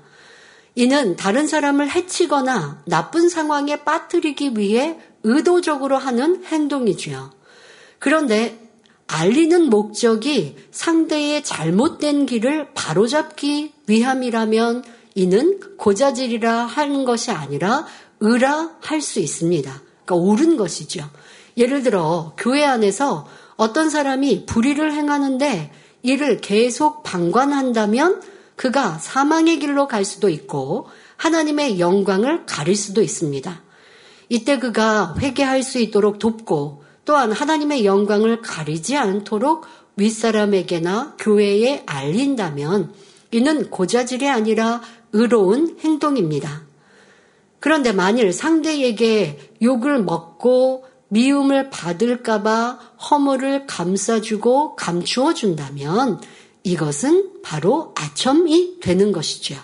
이는 다른 사람을 해치거나 나쁜 상황에 빠뜨리기 위해 의도적으로 하는 행동이지요. 그런데 알리는 목적이 상대의 잘못된 길을 바로잡기 위함이라면 이는 고자질이라 하는 것이 아니라 의라 할 수 있습니다. 그러니까 옳은 것이죠. 예를 들어 교회 안에서 어떤 사람이 불의를 행하는데 이를 계속 방관한다면 그가 사망의 길로 갈 수도 있고 하나님의 영광을 가릴 수도 있습니다. 이때 그가 회개할 수 있도록 돕고 또한 하나님의 영광을 가리지 않도록 윗사람에게나 교회에 알린다면 이는 고자질이 아니라 의로운 행동입니다. 그런데 만일 상대에게 욕을 먹고 미움을 받을까봐 허물을 감싸주고 감추어준다면 이것은 바로 아첨이 되는 것이죠.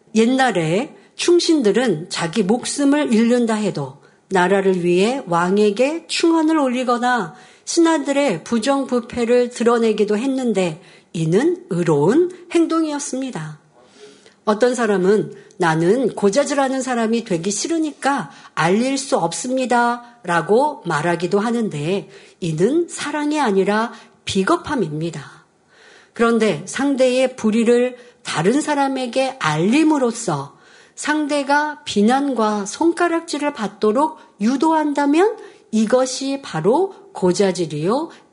옛날에 충신들은 자기 목숨을 잃는다 해도 나라를 위해 왕에게 충언을 올리거나 신하들의 부정부패를 드러내기도 했는데 이는 의로운 행동이었습니다. 어떤 사람은 나는 고자질하는 사람이 되기 싫으니까 알릴 수 없습니다 라고 말하기도 하는데 이는 사랑이 아니라 비겁함입니다. 그런데 상대의 불의를 다른 사람에게 알림으로써 상대가 비난과 손가락질을 받도록 유도한다면 이것이 바로 고자질이요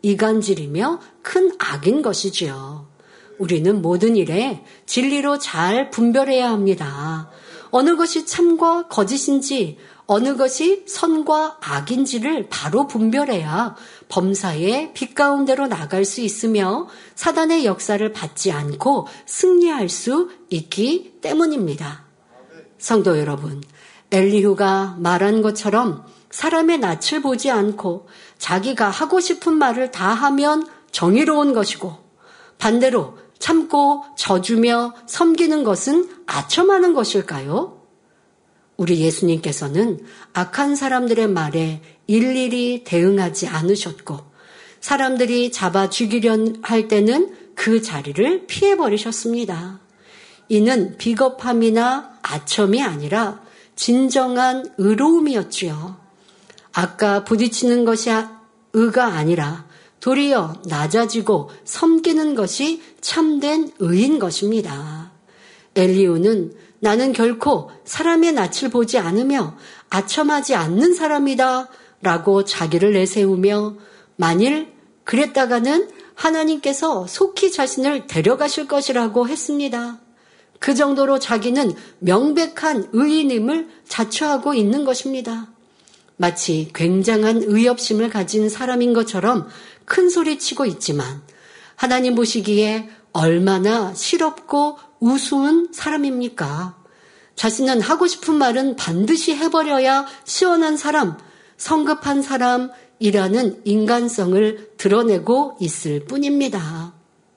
이간질이며 큰 악인 것이지요. 우리는 모든 일에 진리로 잘 분별해야 합니다. 어느 것이 참과 거짓인지, 어느 것이 선과 악인지를 바로 분별해야 범사의 빛 가운데로 나갈 수 있으며 사단의 역사를 받지 않고 승리할 수 있기 때문입니다. 성도 여러분, 엘리후가 말한 것처럼 사람의 낯을 보지 않고 자기가 하고 싶은 말을 다 하면 정의로운 것이고, 반대로 참고 져주며 섬기는 것은 아첨하는 것일까요? 우리 예수님께서는 악한 사람들의 말에 일일이 대응하지 않으셨고, 사람들이 잡아 죽이려 할 때는 그 자리를 피해버리셨습니다. 이는 비겁함이나 아첨이 아니라 진정한 의로움이었지요. 아까 부딪히는 것이 의가 아니라 도리어 낮아지고 섬기는 것이 참된 의인 것입니다. 엘리후는 나는 결코 사람의 낯을 보지 않으며 아첨하지 않는 사람이다 라고 자기를 내세우며, 만일 그랬다가는 하나님께서 속히 자신을 데려가실 것이라고 했습니다. 그 정도로 자기는 명백한 의인임을 자처하고 있는 것입니다. 마치 굉장한 의협심을 가진 사람인 것처럼 큰 소리치고 있지만 하나님 보시기에 얼마나 실없고 우스운 사람입니까? 자신은 하고 싶은 말은 반드시 해버려야 시원한 사람, 성급한 사람이라는 인간성을 드러내고 있을 뿐입니다.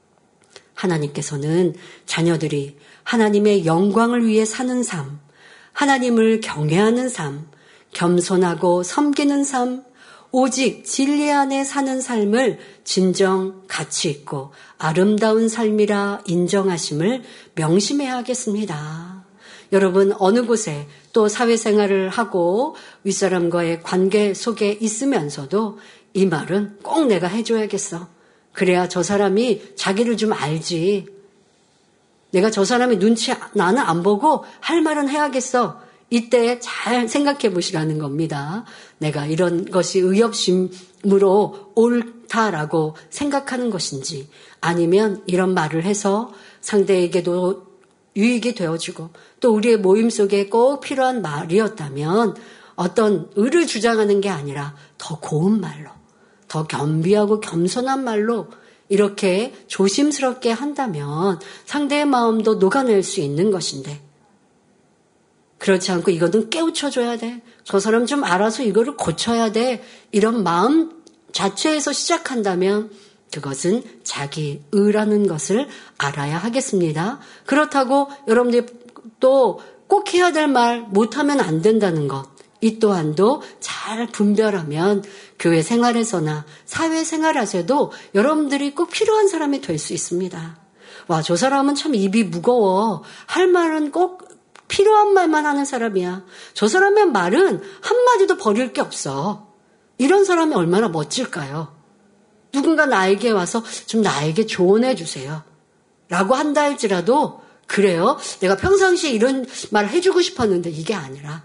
하나님께서는 자녀들이 하나님의 영광을 위해 사는 삶, 하나님을 경외하는 삶, 겸손하고 섬기는 삶, 오직 진리 안에 사는 삶을 진정 가치 있고 아름다운 삶이라 인정하심을 명심해야 하겠습니다. 여러분, 어느 곳에 또 사회생활을 하고 윗사람과의 관계 속에 있으면서도 이 말은 꼭 내가 해줘야겠어. 그래야 저 사람이 자기를 좀 알지. 내가 저 사람의 눈치 나는 안 보고 할 말은 해야겠어. 이때 잘 생각해 보시라는 겁니다. 내가 이런 것이 의협심으로 옳다라고 생각하는 것인지, 아니면 이런 말을 해서 상대에게도 유익이 되어주고 또 우리의 모임 속에 꼭 필요한 말이었다면 어떤 의를 주장하는 게 아니라 더 고운 말로, 더 겸비하고 겸손한 말로 이렇게 조심스럽게 한다면 상대의 마음도 녹아낼 수 있는 것인데, 그렇지 않고 이거는 깨우쳐줘야 돼. 저 사람 좀 알아서 이거를 고쳐야 돼. 이런 마음 자체에서 시작한다면 그것은 자기 의라는 것을 알아야 하겠습니다. 그렇다고 여러분들이 또 꼭 해야 될 말 못하면 안 된다는 것, 이 또한도 잘 분별하면 교회 생활에서나 사회 생활에서도 여러분들이 꼭 필요한 사람이 될 수 있습니다. 와, 저 사람은 참 입이 무거워. 할 말은 꼭 필요한 말만 하는 사람이야. 저 사람의 말은 한마디도 버릴 게 없어. 이런 사람이 얼마나 멋질까요? 누군가 나에게 와서 좀 나에게 조언해 주세요 라고 한다 할지라도, 그래요? 내가 평상시에 이런 말을 해주고 싶었는데 이게 아니라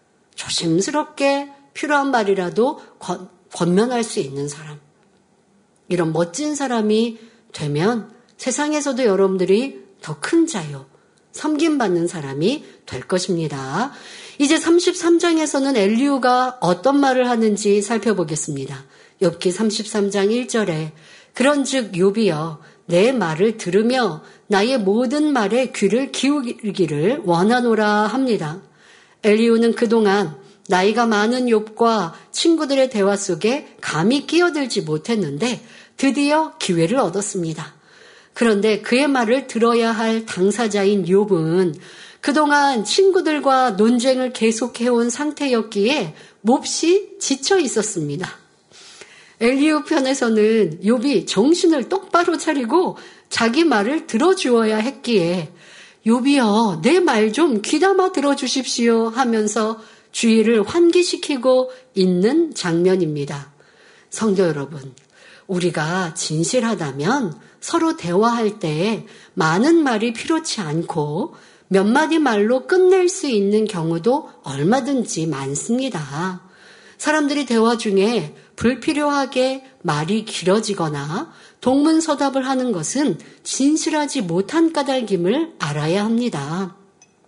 조심스럽게 필요한 말이라도 권면할 수 있는 사람, 이런 멋진 사람이 되면 세상에서도 여러분들이 더 큰 자유, 섬김받는 사람이 될 것입니다. 이제 33장에서는 엘리후가 어떤 말을 하는지 살펴보겠습니다. 욥기 33장 1절에 그런즉 욥이여 내 말을 들으며 나의 모든 말에 귀를 기울이기를 원하노라 합니다. 엘리후는 그동안 나이가 많은 욥과 친구들의 대화 속에 감히 끼어들지 못했는데 드디어 기회를 얻었습니다. 그런데 그의 말을 들어야 할 당사자인 욥은 그동안 친구들과 논쟁을 계속해온 상태였기에 몹시 지쳐 있었습니다. 엘리후 편에서는 욥이 정신을 똑바로 차리고 자기 말을 들어주어야 했기에 욥이여 내 말 좀 귀담아 들어주십시오 하면서 주의를 환기시키고 있는 장면입니다. 성도 여러분, 우리가 진실하다면 서로 대화할 때 많은 말이 필요치 않고 몇 마디 말로 끝낼 수 있는 경우도 얼마든지 많습니다. 사람들이 대화 중에 불필요하게 말이 길어지거나 동문서답을 하는 것은 진실하지 못한 까닭임을 알아야 합니다.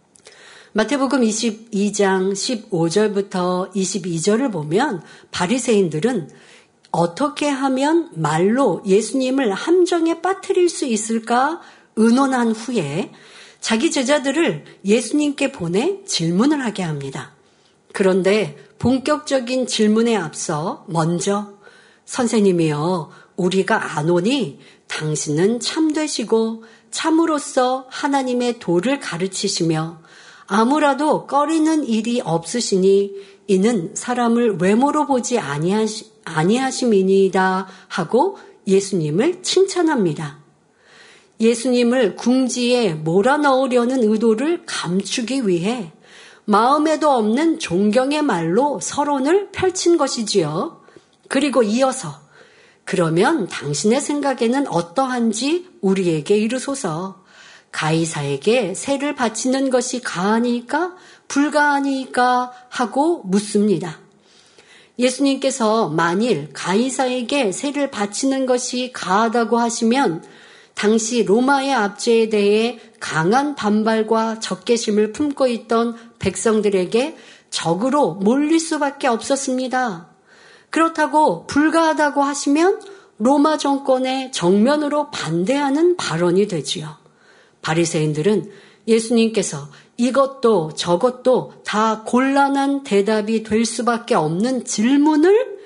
마태복음 22장 15절부터 22절을 보면 바리새인들은 어떻게 하면 말로 예수님을 함정에 빠뜨릴 수 있을까 의논한 후에 자기 제자들을 예수님께 보내 질문을 하게 합니다. 그런데 본격적인 질문에 앞서 먼저 선생님이여 우리가 아노니 당신은 참되시고 참으로서 하나님의 도를 가르치시며 아무라도 꺼리는 일이 없으시니 이는 사람을 외모로 보지 아니하심이니이다 하고 예수님을 칭찬합니다. 예수님을 궁지에 몰아넣으려는 의도를 감추기 위해 마음에도 없는 존경의 말로 서론을 펼친 것이지요. 그리고 이어서 그러면 당신의 생각에는 어떠한지 우리에게 이르소서. 가이사에게 세를 바치는 것이 가하니까 불가하니까 하고 묻습니다. 예수님께서 만일 가이사에게 세를 바치는 것이 가하다고 하시면 당시 로마의 압제에 대해 강한 반발과 적개심을 품고 있던 백성들에게 적으로 몰릴 수밖에 없었습니다. 그렇다고 불가하다고 하시면 로마 정권에 정면으로 반대하는 발언이 되지요. 바리새인들은 예수님께서 이것도 저것도 다 곤란한 대답이 될 수밖에 없는 질문을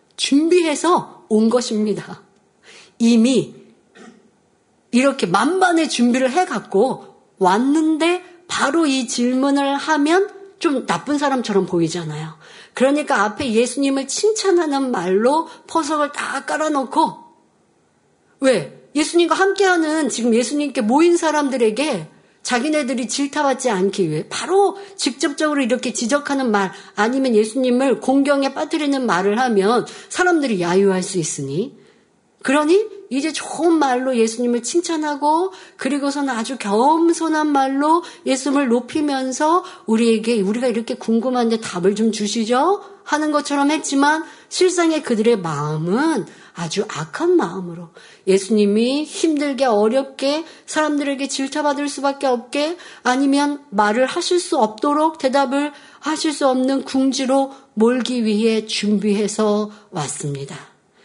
준비해서 온 것입니다. 이미 이렇게 만반의 준비를 해갖고 왔는데 바로 이 질문을 하면 좀 나쁜 사람처럼 보이잖아요. 그러니까 앞에 예수님을 칭찬하는 말로 포석을 다 깔아놓고 왜? 예수님과 함께하는 지금 예수님께 모인 사람들에게 자기네들이 질타받지 않기 위해 바로 직접적으로 이렇게 지적하는 말 아니면 예수님을 공경에 빠뜨리는 말을 하면 사람들이 야유할 수 있으니 그러니 이제 좋은 말로 예수님을 칭찬하고 그리고서는 아주 겸손한 말로 예수님을 높이면서 우리가 이렇게 궁금한데 답을 좀 주시죠 하는 것처럼 했지만 실상의 그들의 마음은 아주 악한 마음으로 예수님이 힘들게 어렵게 사람들에게 질타받을 수밖에 없게 아니면 말을 하실 수 없도록 대답을 하실 수 없는 궁지로 몰기 위해 준비해서 왔습니다.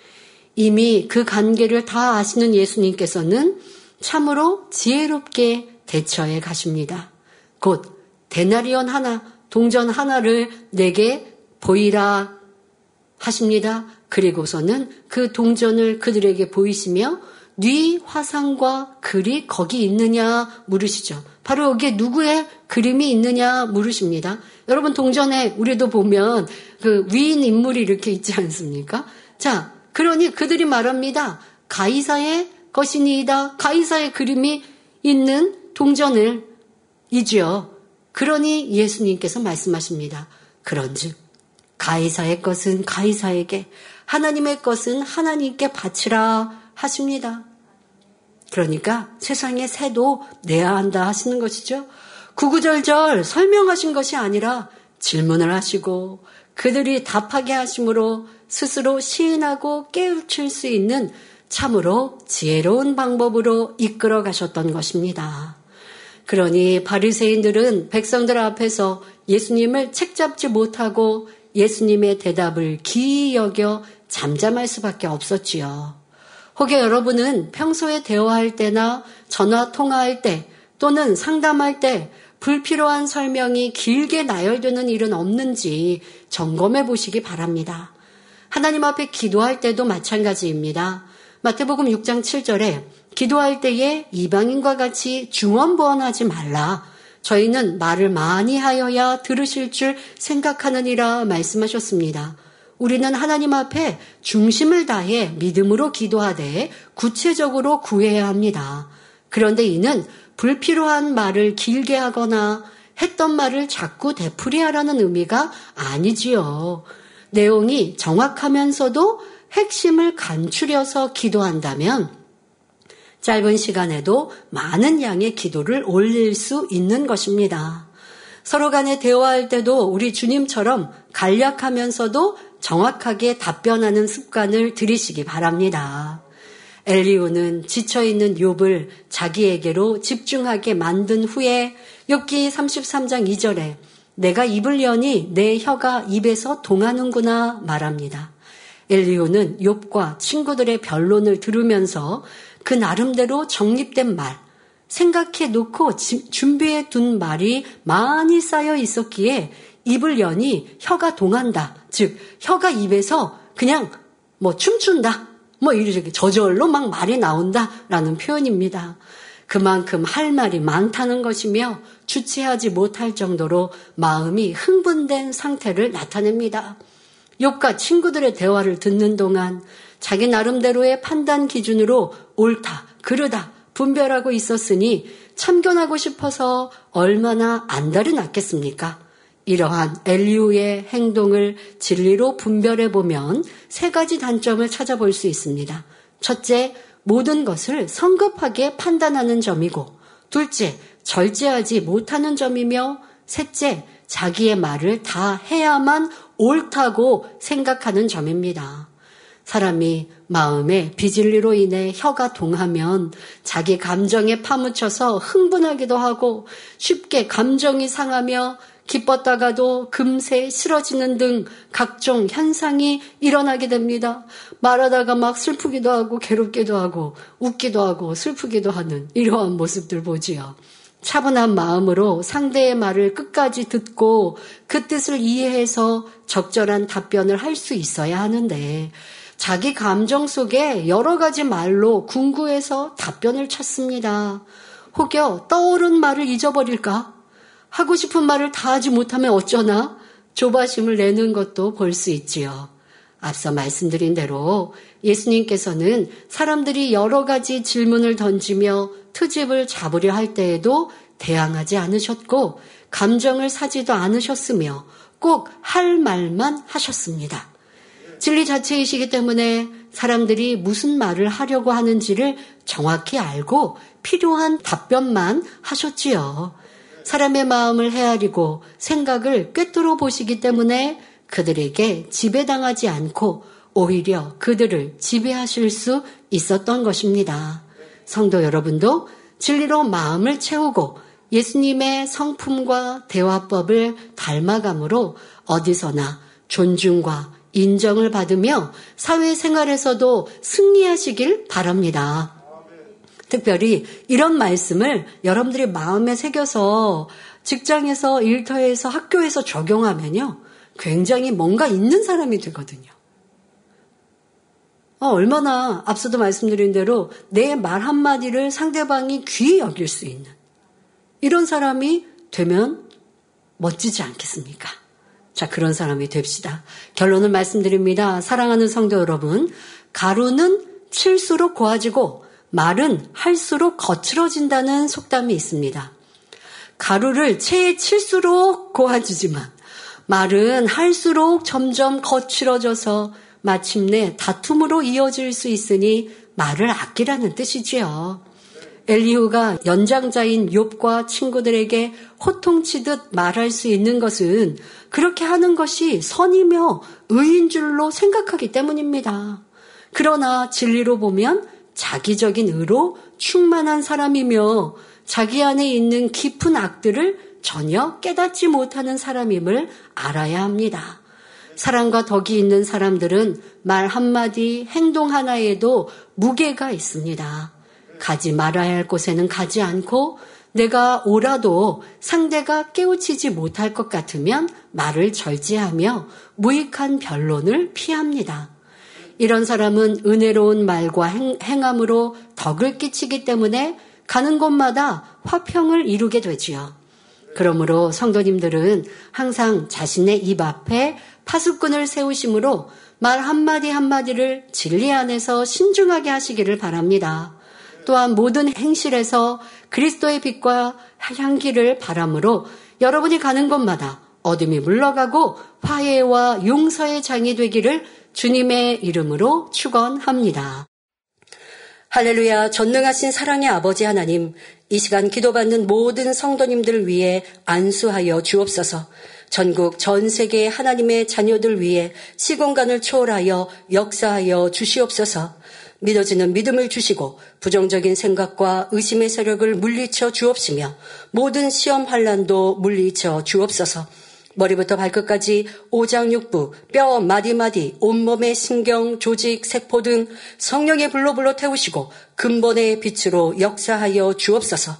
이미 그 관계를 다 아시는 예수님께서는 참으로 지혜롭게 대처해 가십니다. 곧 데나리온 하나, 동전 하나를 내게 보이라 하십니다. 그리고서는 그 동전을 그들에게 보이시며 네 화상과 글이 거기 있느냐 물으시죠. 바로 여기에 누구의 그림이 있느냐 물으십니다. 여러분 동전에 우리도 보면 그 위인 인물이 이렇게 있지 않습니까? 자, 그러니 그들이 말합니다. 가이사의 것이니이다. 가이사의 그림이 있는 동전을 이지요. 그러니 예수님께서 말씀하십니다. 그런즉 가이사의 것은 가이사에게 하나님의 것은 하나님께 바치라 하십니다. 그러니까 세상의 새도 내야 한다 하시는 것이죠. 구구절절 설명하신 것이 아니라 질문을 하시고 그들이 답하게 하심으로 스스로 시인하고 깨우칠 수 있는 참으로 지혜로운 방법으로 이끌어 가셨던 것입니다. 그러니 바리새인들은 백성들 앞에서 예수님을 책잡지 못하고 예수님의 대답을 기이 여겨 잠잠할 수밖에 없었지요. 혹여 여러분은 평소에 대화할 때나 전화 통화할 때 또는 상담할 때 불필요한 설명이 길게 나열되는 일은 없는지 점검해 보시기 바랍니다. 하나님 앞에 기도할 때도 마찬가지입니다. 마태복음 6장 7절에 기도할 때에 이방인과 같이 중언부언하지 말라. 저희는 말을 많이 하여야 들으실 줄 생각하느니라 말씀하셨습니다. 우리는 하나님 앞에 중심을 다해 믿음으로 기도하되 구체적으로 구해야 합니다. 그런데 이는 불필요한 말을 길게 하거나 했던 말을 자꾸 되풀이하라는 의미가 아니지요. 내용이 정확하면서도 핵심을 간추려서 기도한다면 짧은 시간에도 많은 양의 기도를 올릴 수 있는 것입니다. 서로 간에 대화할 때도 우리 주님처럼 간략하면서도 정확하게 답변하는 습관을 들이시기 바랍니다. 엘리후는 지쳐있는 욥을 자기에게로 집중하게 만든 후에 욥기 33장 2절에 내가 입을 여니 내 혀가 입에서 동하는구나 말합니다. 엘리후는 욥과 친구들의 변론을 들으면서 그 나름대로 정립된 말, 생각해 놓고 준비해 둔 말이 많이 쌓여 있었기에 입을 여니 혀가 동한다. 즉 혀가 입에서 그냥 춤춘다. 이렇게 저절로 막 말이 나온다라는 표현입니다. 그만큼 할 말이 많다는 것이며 주체하지 못할 정도로 마음이 흥분된 상태를 나타냅니다. 욥과 친구들의 대화를 듣는 동안 자기 나름대로의 판단 기준으로 옳다, 그르다 분별하고 있었으니 참견하고 싶어서 얼마나 안달이 났겠습니까? 이러한 엘리후의 행동을 진리로 분별해 보면 세 가지 단점을 찾아볼 수 있습니다. 첫째, 모든 것을 성급하게 판단하는 점이고, 둘째, 절제하지 못하는 점이며, 셋째, 자기의 말을 다 해야만 옳다고 생각하는 점입니다. 사람이 마음의 비진리로 인해 혀가 동하면 자기 감정에 파묻혀서 흥분하기도 하고 쉽게 감정이 상하며 기뻤다가도 금세 싫어지는 등 각종 현상이 일어나게 됩니다. 말하다가 막 슬프기도 하고 괴롭기도 하고 웃기도 하고 슬프기도 하는 이러한 모습들 보지요. 차분한 마음으로 상대의 말을 끝까지 듣고 그 뜻을 이해해서 적절한 답변을 할 수 있어야 하는데 자기 감정 속에 여러 가지 말로 궁구해서 답변을 찾습니다. 혹여 떠오른 말을 잊어버릴까? 하고 싶은 말을 다 하지 못하면 어쩌나? 조바심을 내는 것도 볼 수 있지요. 앞서 말씀드린 대로 예수님께서는 사람들이 여러 가지 질문을 던지며 트집을 잡으려 할 때에도 대항하지 않으셨고 감정을 사지도 않으셨으며 꼭 할 말만 하셨습니다. 진리 자체이시기 때문에 사람들이 무슨 말을 하려고 하는지를 정확히 알고 필요한 답변만 하셨지요. 사람의 마음을 헤아리고 생각을 꿰뚫어 보시기 때문에 그들에게 지배당하지 않고 오히려 그들을 지배하실 수 있었던 것입니다. 성도 여러분도 진리로 마음을 채우고 예수님의 성품과 대화법을 닮아감으로 어디서나 존중과 인정을 받으며 사회생활에서도 승리하시길 바랍니다. 특별히 이런 말씀을 여러분들이 마음에 새겨서 직장에서, 일터에서, 학교에서 적용하면요. 굉장히 뭔가 있는 사람이 되거든요. 얼마나 앞서도 말씀드린 대로 내 말 한마디를 상대방이 귀히 여길 수 있는 이런 사람이 되면 멋지지 않겠습니까? 자, 그런 사람이 됩시다. 결론을 말씀드립니다. 사랑하는 성도 여러분, 가루는 칠수록 고와지고 말은 할수록 거칠어진다는 속담이 있습니다. 가루를 체에 칠수록 고와지지만 말은 할수록 점점 거칠어져서 마침내 다툼으로 이어질 수 있으니 말을 아끼라는 뜻이지요. 엘리후가 연장자인 욥과 친구들에게 호통치듯 말할 수 있는 것은 그렇게 하는 것이 선이며 의인 줄로 생각하기 때문입니다. 그러나 진리로 보면 자기적인 의로 충만한 사람이며 자기 안에 있는 깊은 악들을 전혀 깨닫지 못하는 사람임을 알아야 합니다. 사랑과 덕이 있는 사람들은 말 한마디, 행동 하나에도 무게가 있습니다. 가지 말아야 할 곳에는 가지 않고 내가 오라도 상대가 깨우치지 못할 것 같으면 말을 절제하며 무익한 변론을 피합니다. 이런 사람은 은혜로운 말과 행함으로 덕을 끼치기 때문에 가는 곳마다 화평을 이루게 되지요. 그러므로 성도님들은 항상 자신의 입 앞에 파수꾼을 세우심으로 말 한마디 한마디를 진리 안에서 신중하게 하시기를 바랍니다. 또한 모든 행실에서 그리스도의 빛과 향기를 바람으로 여러분이 가는 곳마다 어둠이 물러가고 화해와 용서의 장이 되기를 주님의 이름으로 축원합니다. 할렐루야. 전능하신 사랑의 아버지 하나님, 이 시간 기도받는 모든 성도님들을 위해 안수하여 주옵소서. 전국 전 세계 하나님의 자녀들 위해 시공간을 초월하여 역사하여 주시옵소서. 믿어지는 믿음을 주시고 부정적인 생각과 의심의 세력을 물리쳐 주옵시며 모든 시험 환난도 물리쳐 주옵소서. 머리부터 발끝까지 오장육부, 뼈, 마디마디, 온몸의 신경, 조직, 세포 등 성령의 불로 태우시고 근본의 빛으로 역사하여 주옵소서.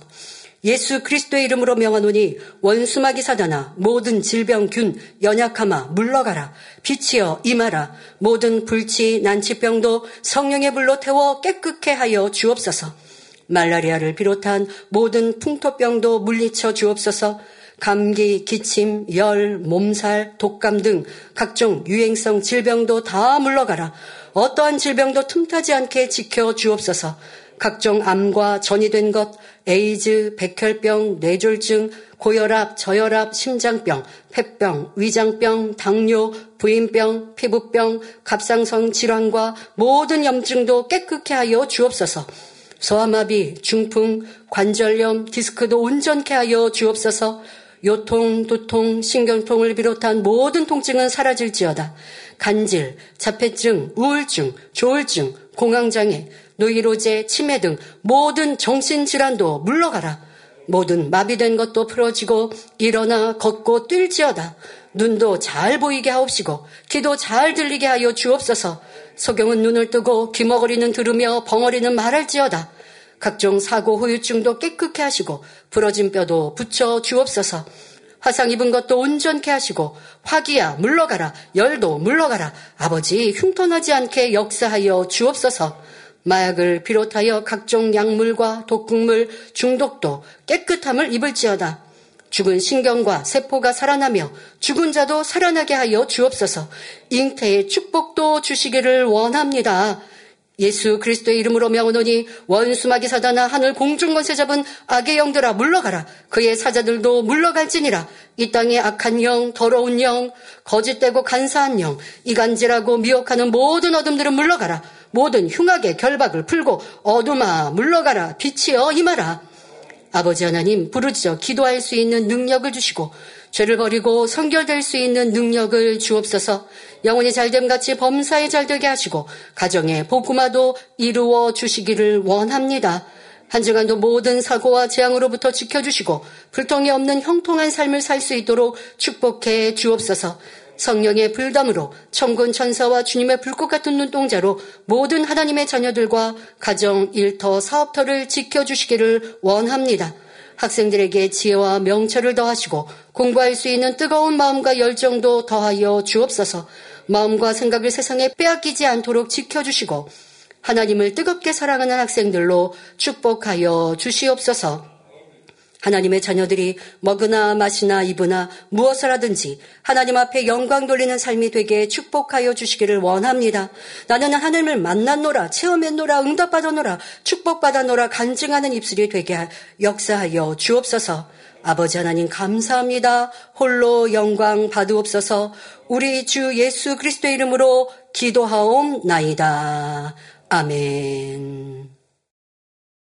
예수 그리스도의 이름으로 명하노니 원수마귀 사단아 모든 질병균 연약함아 물러가라. 빛이여 임하라. 모든 불치 난치병도 성령의 불로 태워 깨끗게 하여 주옵소서. 말라리아를 비롯한 모든 풍토병도 물리쳐 주옵소서. 감기, 기침, 열, 몸살, 독감 등 각종 유행성 질병도 다 물러가라. 어떠한 질병도 틈타지 않게 지켜 주옵소서. 각종 암과 전이된 것, 에이즈, 백혈병, 뇌졸중, 고혈압, 저혈압, 심장병, 폐병, 위장병, 당뇨, 부인병, 피부병, 갑상선 질환과 모든 염증도 깨끗게 하여 주옵소서. 소아마비, 중풍, 관절염, 디스크도 온전케 하여 주옵소서. 요통, 두통, 신경통을 비롯한 모든 통증은 사라질지어다. 간질, 자폐증, 우울증, 조울증, 공황장애, 노이로제, 치매 등 모든 정신질환도 물러가라. 모든 마비된 것도 풀어지고 일어나 걷고 뛸지어다. 눈도 잘 보이게 하옵시고 귀도 잘 들리게 하여 주옵소서. 소경은 눈을 뜨고 귀머거리는 들으며 벙어리는 말할지어다. 각종 사고 후유증도 깨끗게 하시고 부러진 뼈도 붙여 주옵소서. 화상 입은 것도 온전케 하시고 화기야 물러가라. 열도 물러가라. 아버지 흉터나지 않게 역사하여 주옵소서. 마약을 비롯하여 각종 약물과 독극물 중독도 깨끗함을 입을지어다. 죽은 신경과 세포가 살아나며 죽은 자도 살아나게 하여 주옵소서. 잉태의 축복도 주시기를 원합니다. 예수 그리스도의 이름으로 명하노니 원수마귀 사단아 하늘 공중권세 잡은 악의 영들아 물러가라. 그의 사자들도 물러갈지니라. 이 땅의 악한 영, 더러운 영, 거짓되고 간사한 영, 이간질하고 미혹하는 모든 어둠들은 물러가라. 모든 흉악의 결박을 풀고 어둠아 물러가라. 빛이여 임하라. 아버지 하나님 부르짖어 기도할 수 있는 능력을 주시고 죄를 버리고 성결될 수 있는 능력을 주옵소서. 영혼이 잘됨같이 범사에 잘되게 하시고 가정의 복음화도 이루어 주시기를 원합니다. 한 주간도 모든 사고와 재앙으로부터 지켜주시고 불통이 없는 형통한 삶을 살 수 있도록 축복해 주옵소서. 성령의 불담으로 천군 천사와 주님의 불꽃 같은 눈동자로 모든 하나님의 자녀들과 가정, 일터, 사업터를 지켜주시기를 원합니다. 학생들에게 지혜와 명철을 더하시고 공부할 수 있는 뜨거운 마음과 열정도 더하여 주옵소서. 마음과 생각을 세상에 빼앗기지 않도록 지켜주시고 하나님을 뜨겁게 사랑하는 학생들로 축복하여 주시옵소서. 하나님의 자녀들이 먹으나 마시나 입으나 무엇을 하든지 하나님 앞에 영광 돌리는 삶이 되게 축복하여 주시기를 원합니다. 나는 하나님을 만났노라, 체험했노라, 응답받았노라, 축복받았노라 간증하는 입술이 되게 역사하여 주옵소서. 아버지 하나님 감사합니다. 홀로 영광 받으옵소서. 우리 주 예수 그리스도의 이름으로 기도하옵나이다. 아멘.